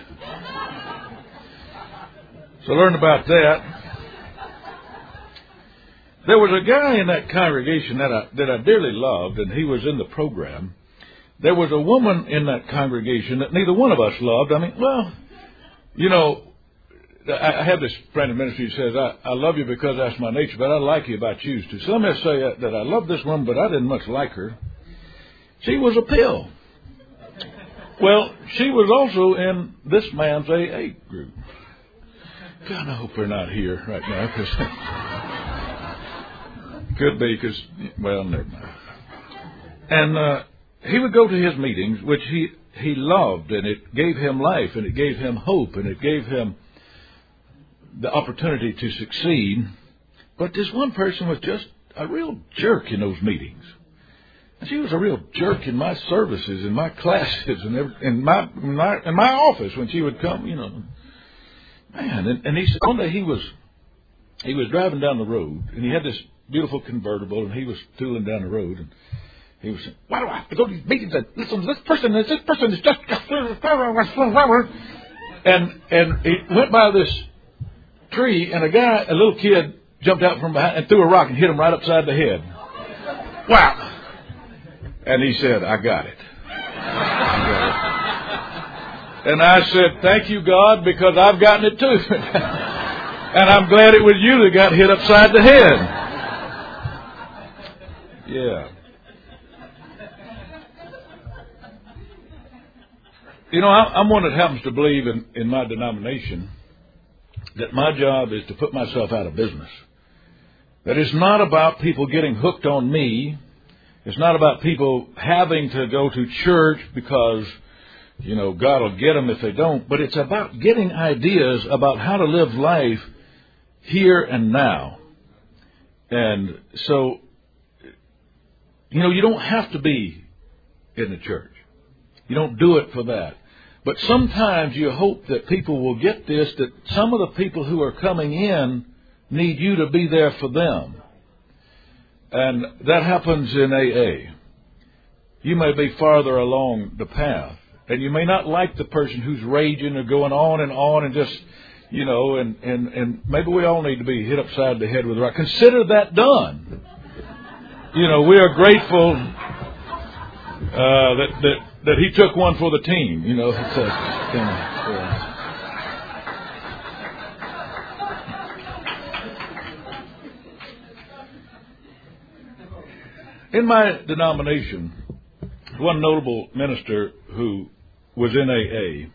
So I learned about that. There was a guy in that congregation that I dearly loved, and he was in the program. There was a woman in that congregation that neither one of us loved. I mean, well, you know, I have this friend in ministry who says, I love you because that's my nature, but I like you if I choose to. So let me say that I love this woman, but I didn't much like her. She was a pill. Well, she was also in this man's AA group. God, I hope they're not here right now, because could be, because, well, never mind. And he would go to his meetings, which he loved, and it gave him life, and it gave him hope, and it gave him the opportunity to succeed. But this one person was just a real jerk in those meetings. And she was a real jerk in my services, in my classes, and in my office when she would come, you know. Man, and he said one day he was driving down the road, and he had this beautiful convertible, and he was tooling down the road, and he was saying, "Why do I have to go to these meetings? And listen, this person is just," and he went by this tree, and a little kid jumped out from behind and threw a rock and hit him right upside the head. Wow! And he said, I got it. And I said, thank you, God, because I've gotten it too. And I'm glad it was you that got hit upside the head. Yeah. You know, I'm one that happens to believe in my denomination that my job is to put myself out of business. That it's not about people getting hooked on me. It's not about people having to go to church because, you know, God will get them if they don't. But it's about getting ideas about how to live life here and now. And so, you know, you don't have to be in the church. You don't do it for that. But sometimes you hope that people will get this, that some of the people who are coming in need you to be there for them. And that happens in AA. You may be farther along the path, and you may not like the person who's raging or going on and just, you know, and maybe we all need to be hit upside the head with a rock. Consider that done. You know, we are grateful that he took one for the team. You know, it's in my denomination, one notable minister who was in AA,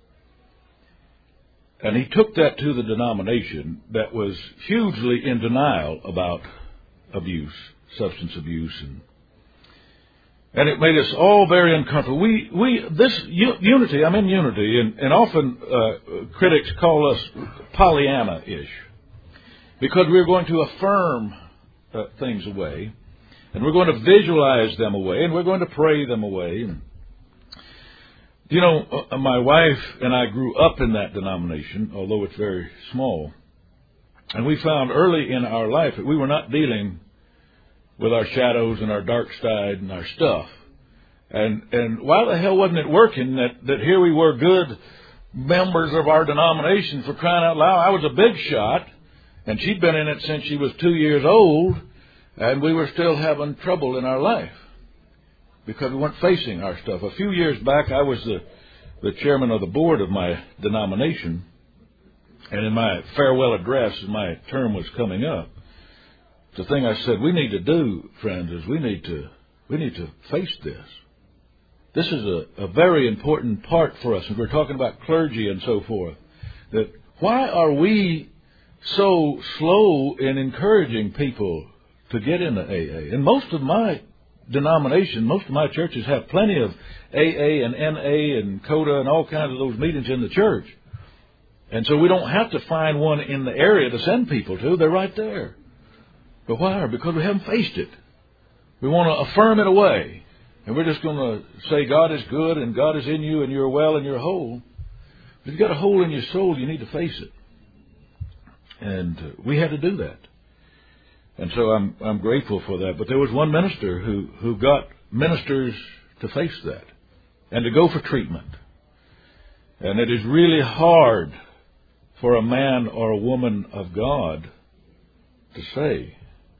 and he took that to the denomination that was hugely in denial about abuse, substance abuse, and it made us all very uncomfortable. This unity, I'm in unity, and often critics call us Pollyanna-ish, because we're going to affirm things away, and we're going to visualize them away, and we're going to pray them away. And, you know, my wife and I grew up in that denomination, although it's very small, and we found early in our life that we were not dealing with our shadows and our dark side and our stuff. And why the hell wasn't it working that here we were good members of our denomination, for crying out loud? I was a big shot, and she'd been in it since she was 2 years old, and we were still having trouble in our life because we weren't facing our stuff. A few years back, I was the chairman of the board of my denomination, and in my farewell address, as my term was coming up, the thing I said we need to do, friends, is we need to face this. This is a very important part for us. And we're talking about clergy and so forth. That why are we so slow in encouraging people to get into AA? And most of my denomination, most of my churches have plenty of AA and NA and CODA and all kinds of those meetings in the church. And so we don't have to find one in the area to send people to. They're right there. But why? Because we haven't faced it. We want to affirm it away. And we're just going to say God is good and God is in you and you're well and you're whole. If you've got a hole in your soul, you need to face it. And we had to do that. And so I'm grateful for that. But there was one minister who got ministers to face that and to go for treatment. And it is really hard for a man or a woman of God to say,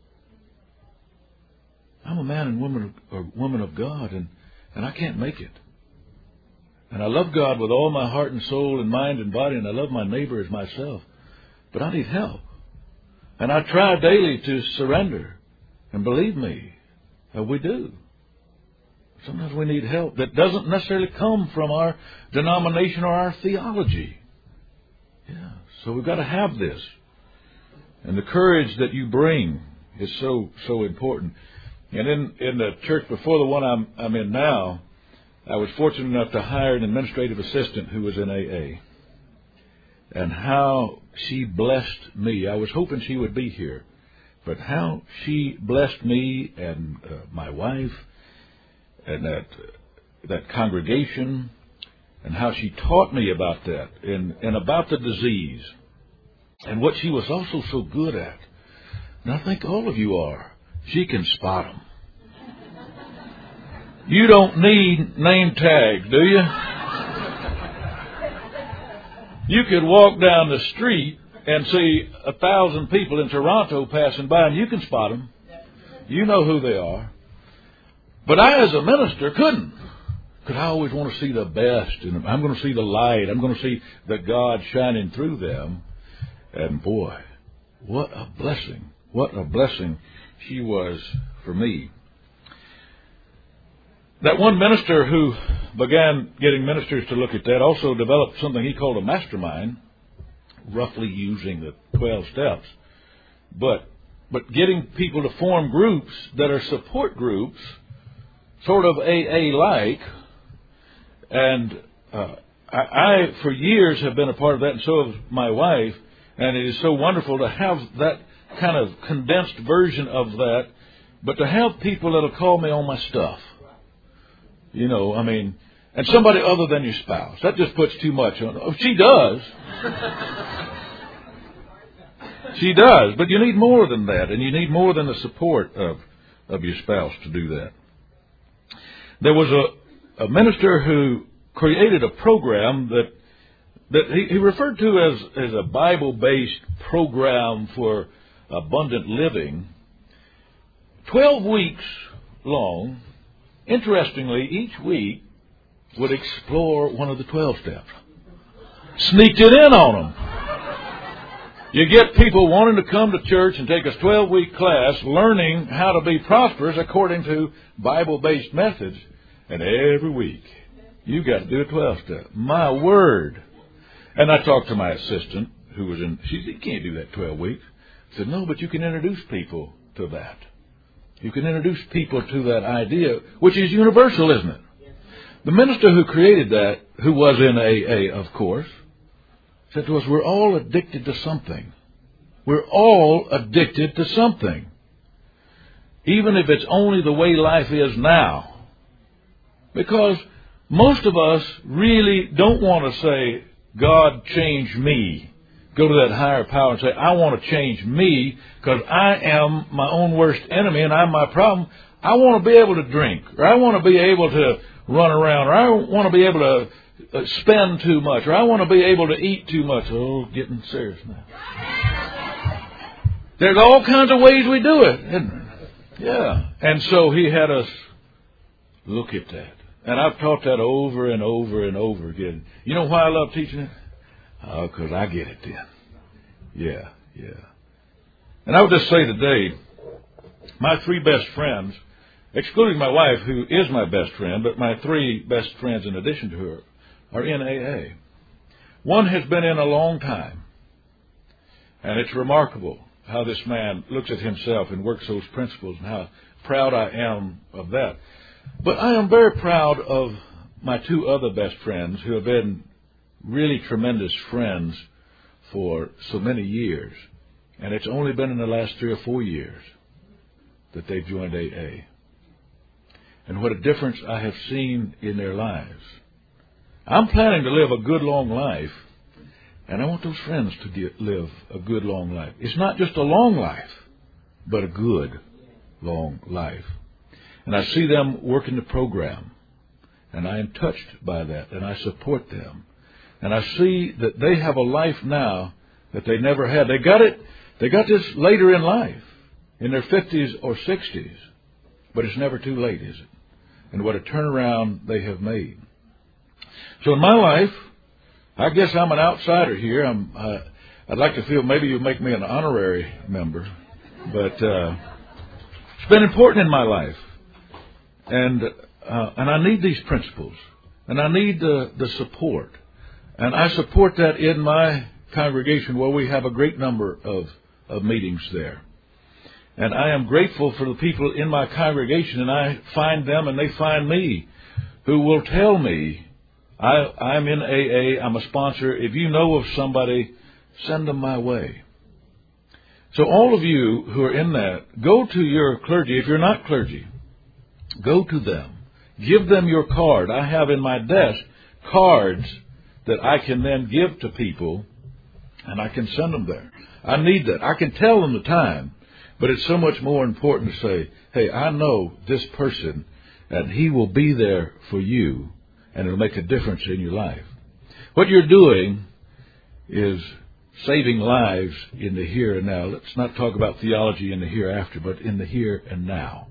I'm a man and woman of God, and I can't make it. And I love God with all my heart and soul and mind and body, and I love my neighbor as myself. But I need help. And I try daily to surrender. And believe me, we do. Sometimes we need help that doesn't necessarily come from our denomination or our theology. Yeah. So we've got to have this. And the courage that you bring is so important. And in the church before the one I'm in now, I was fortunate enough to hire an administrative assistant who was in AA. And how she blessed me. I was hoping she would be here. But how she blessed me and my wife and that congregation, and how she taught me about that and about the disease and what she was also so good at. And I think all of you are. She can spot them. You don't need name tags, do you? You could walk down the street and see 1,000 people in Toronto passing by, and you can spot them. You know who they are. But I, as a minister, couldn't. Because I always want to see the best in them. I'm going to see the light. I'm going to see the God shining through them. And boy, what a blessing. What a blessing she was for me. That one minister who began getting ministers to look at that also developed something he called a mastermind, roughly using the 12 steps. But getting people to form groups that are support groups, sort of AA-like. And I, for years, have been a part of that, and so has my wife. And it is so wonderful to have that kind of condensed version of that, but to have people that'll call me on my stuff. You know, I mean, and somebody other than your spouse. That just puts too much on. Oh, she does. She does. But you need more than that, and you need more than the support of your spouse to do that. There was a minister who created a program that he referred to as a Bible-based program for abundant living. 12 weeks long. Interestingly, each week would explore one of the 12 steps. Sneaked it in on them. You get people wanting to come to church and take a 12-week class learning how to be prosperous according to Bible-based methods. And every week, you've got to do a 12-step. My word. And I talked to my assistant who was she said, you can't do that 12 weeks. I said, no, but you can introduce people to that. You can introduce people to that idea, which is universal, isn't it? The minister who created that, who was in AA, of course, said to us, we're all addicted to something. We're all addicted to something. Even if it's only the way life is now. Because most of us really don't want to say, God, change me. Go to that higher power and say, I want to change me because I am my own worst enemy and I'm my problem. I want to be able to drink, or I want to be able to run around, or I want to be able to spend too much, or I want to be able to eat too much. Oh, getting serious now. There's all kinds of ways we do it, isn't there? Yeah. And so he had us look at that. And I've taught that over and over and over again. You know why I love teaching it? Oh, because I get it then. Yeah. And I would just say today, my 3 best friends, excluding my wife, who is my best friend, but my 3 best friends in addition to her, are in AA. One has been in a long time. And it's remarkable how this man looks at himself and works those principles, and how proud I am of that. But I am very proud of my 2 other best friends who have been really tremendous friends for so many years, and it's only been in the last 3 or 4 years that they've joined AA. And what a difference I have seen in their lives. I'm planning to live a good, long life, and I want those friends to live a good, long life. It's not just a long life, but a good, long life. And I see them working the program, and I am touched by that, and I support them. And I see that they have a life now that they never had. They got this later in life, in their 50s or 60s, but it's never too late, is it? And what a turnaround they have made. So in my life, I guess I'm an outsider here. I'd like to feel maybe you'll make me an honorary member, but it's been important in my life, and I need these principles, and I need the support, and I support that in my congregation where we have a great number of meetings there. And I am grateful for the people in my congregation, and I find them and they find me, who will tell me, I'm in AA, I'm a sponsor. If you know of somebody, send them my way. So all of you who are in that, go to your clergy. If you're not clergy, go to them. Give them your card. I have in my desk cards that I can then give to people, and I can send them there. I need that. I can tell them the time, but it's so much more important to say, hey, I know this person, and he will be there for you, and it'll make a difference in your life. What you're doing is saving lives in the here and now. Let's not talk about theology in the hereafter, but in the here and now.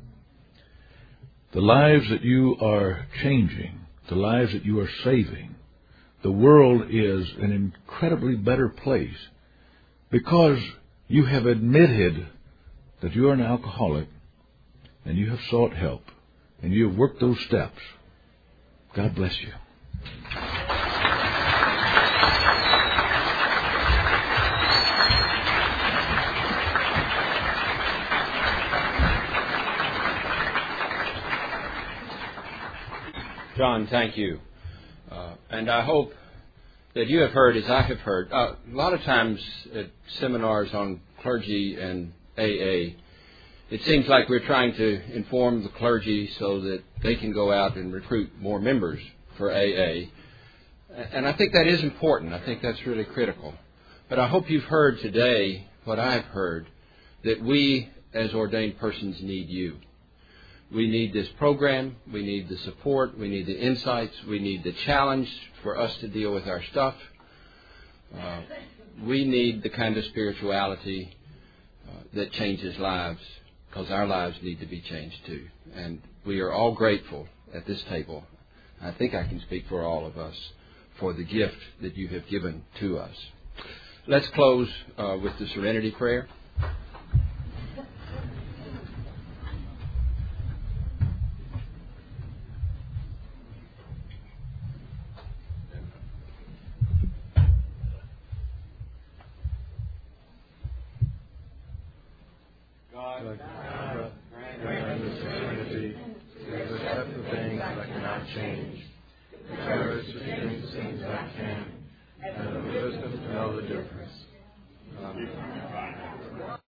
The lives that you are changing, the lives that you are saving, the world is an incredibly better place because you have admitted that you are an alcoholic and you have sought help and you have worked those steps. God bless you. John, thank you. And I hope that you have heard as I have heard. A lot of times at seminars on clergy and AA, it seems like we're trying to inform the clergy so that they can go out and recruit more members for AA. And I think that is important. I think that's really critical. But I hope you've heard today what I've heard, that we as ordained persons need you. We need this program. We need the support. We need the insights. We need the challenge for us to deal with our stuff. We need the kind of spirituality that changes lives, because our lives need to be changed too. And we are all grateful at this table, I think I can speak for all of us, for the gift that you have given to us. Let's close with the Serenity Prayer. God, grant us serenity to accept the things that cannot change, the courage to change the things that can, and the wisdom to know the difference. Amen.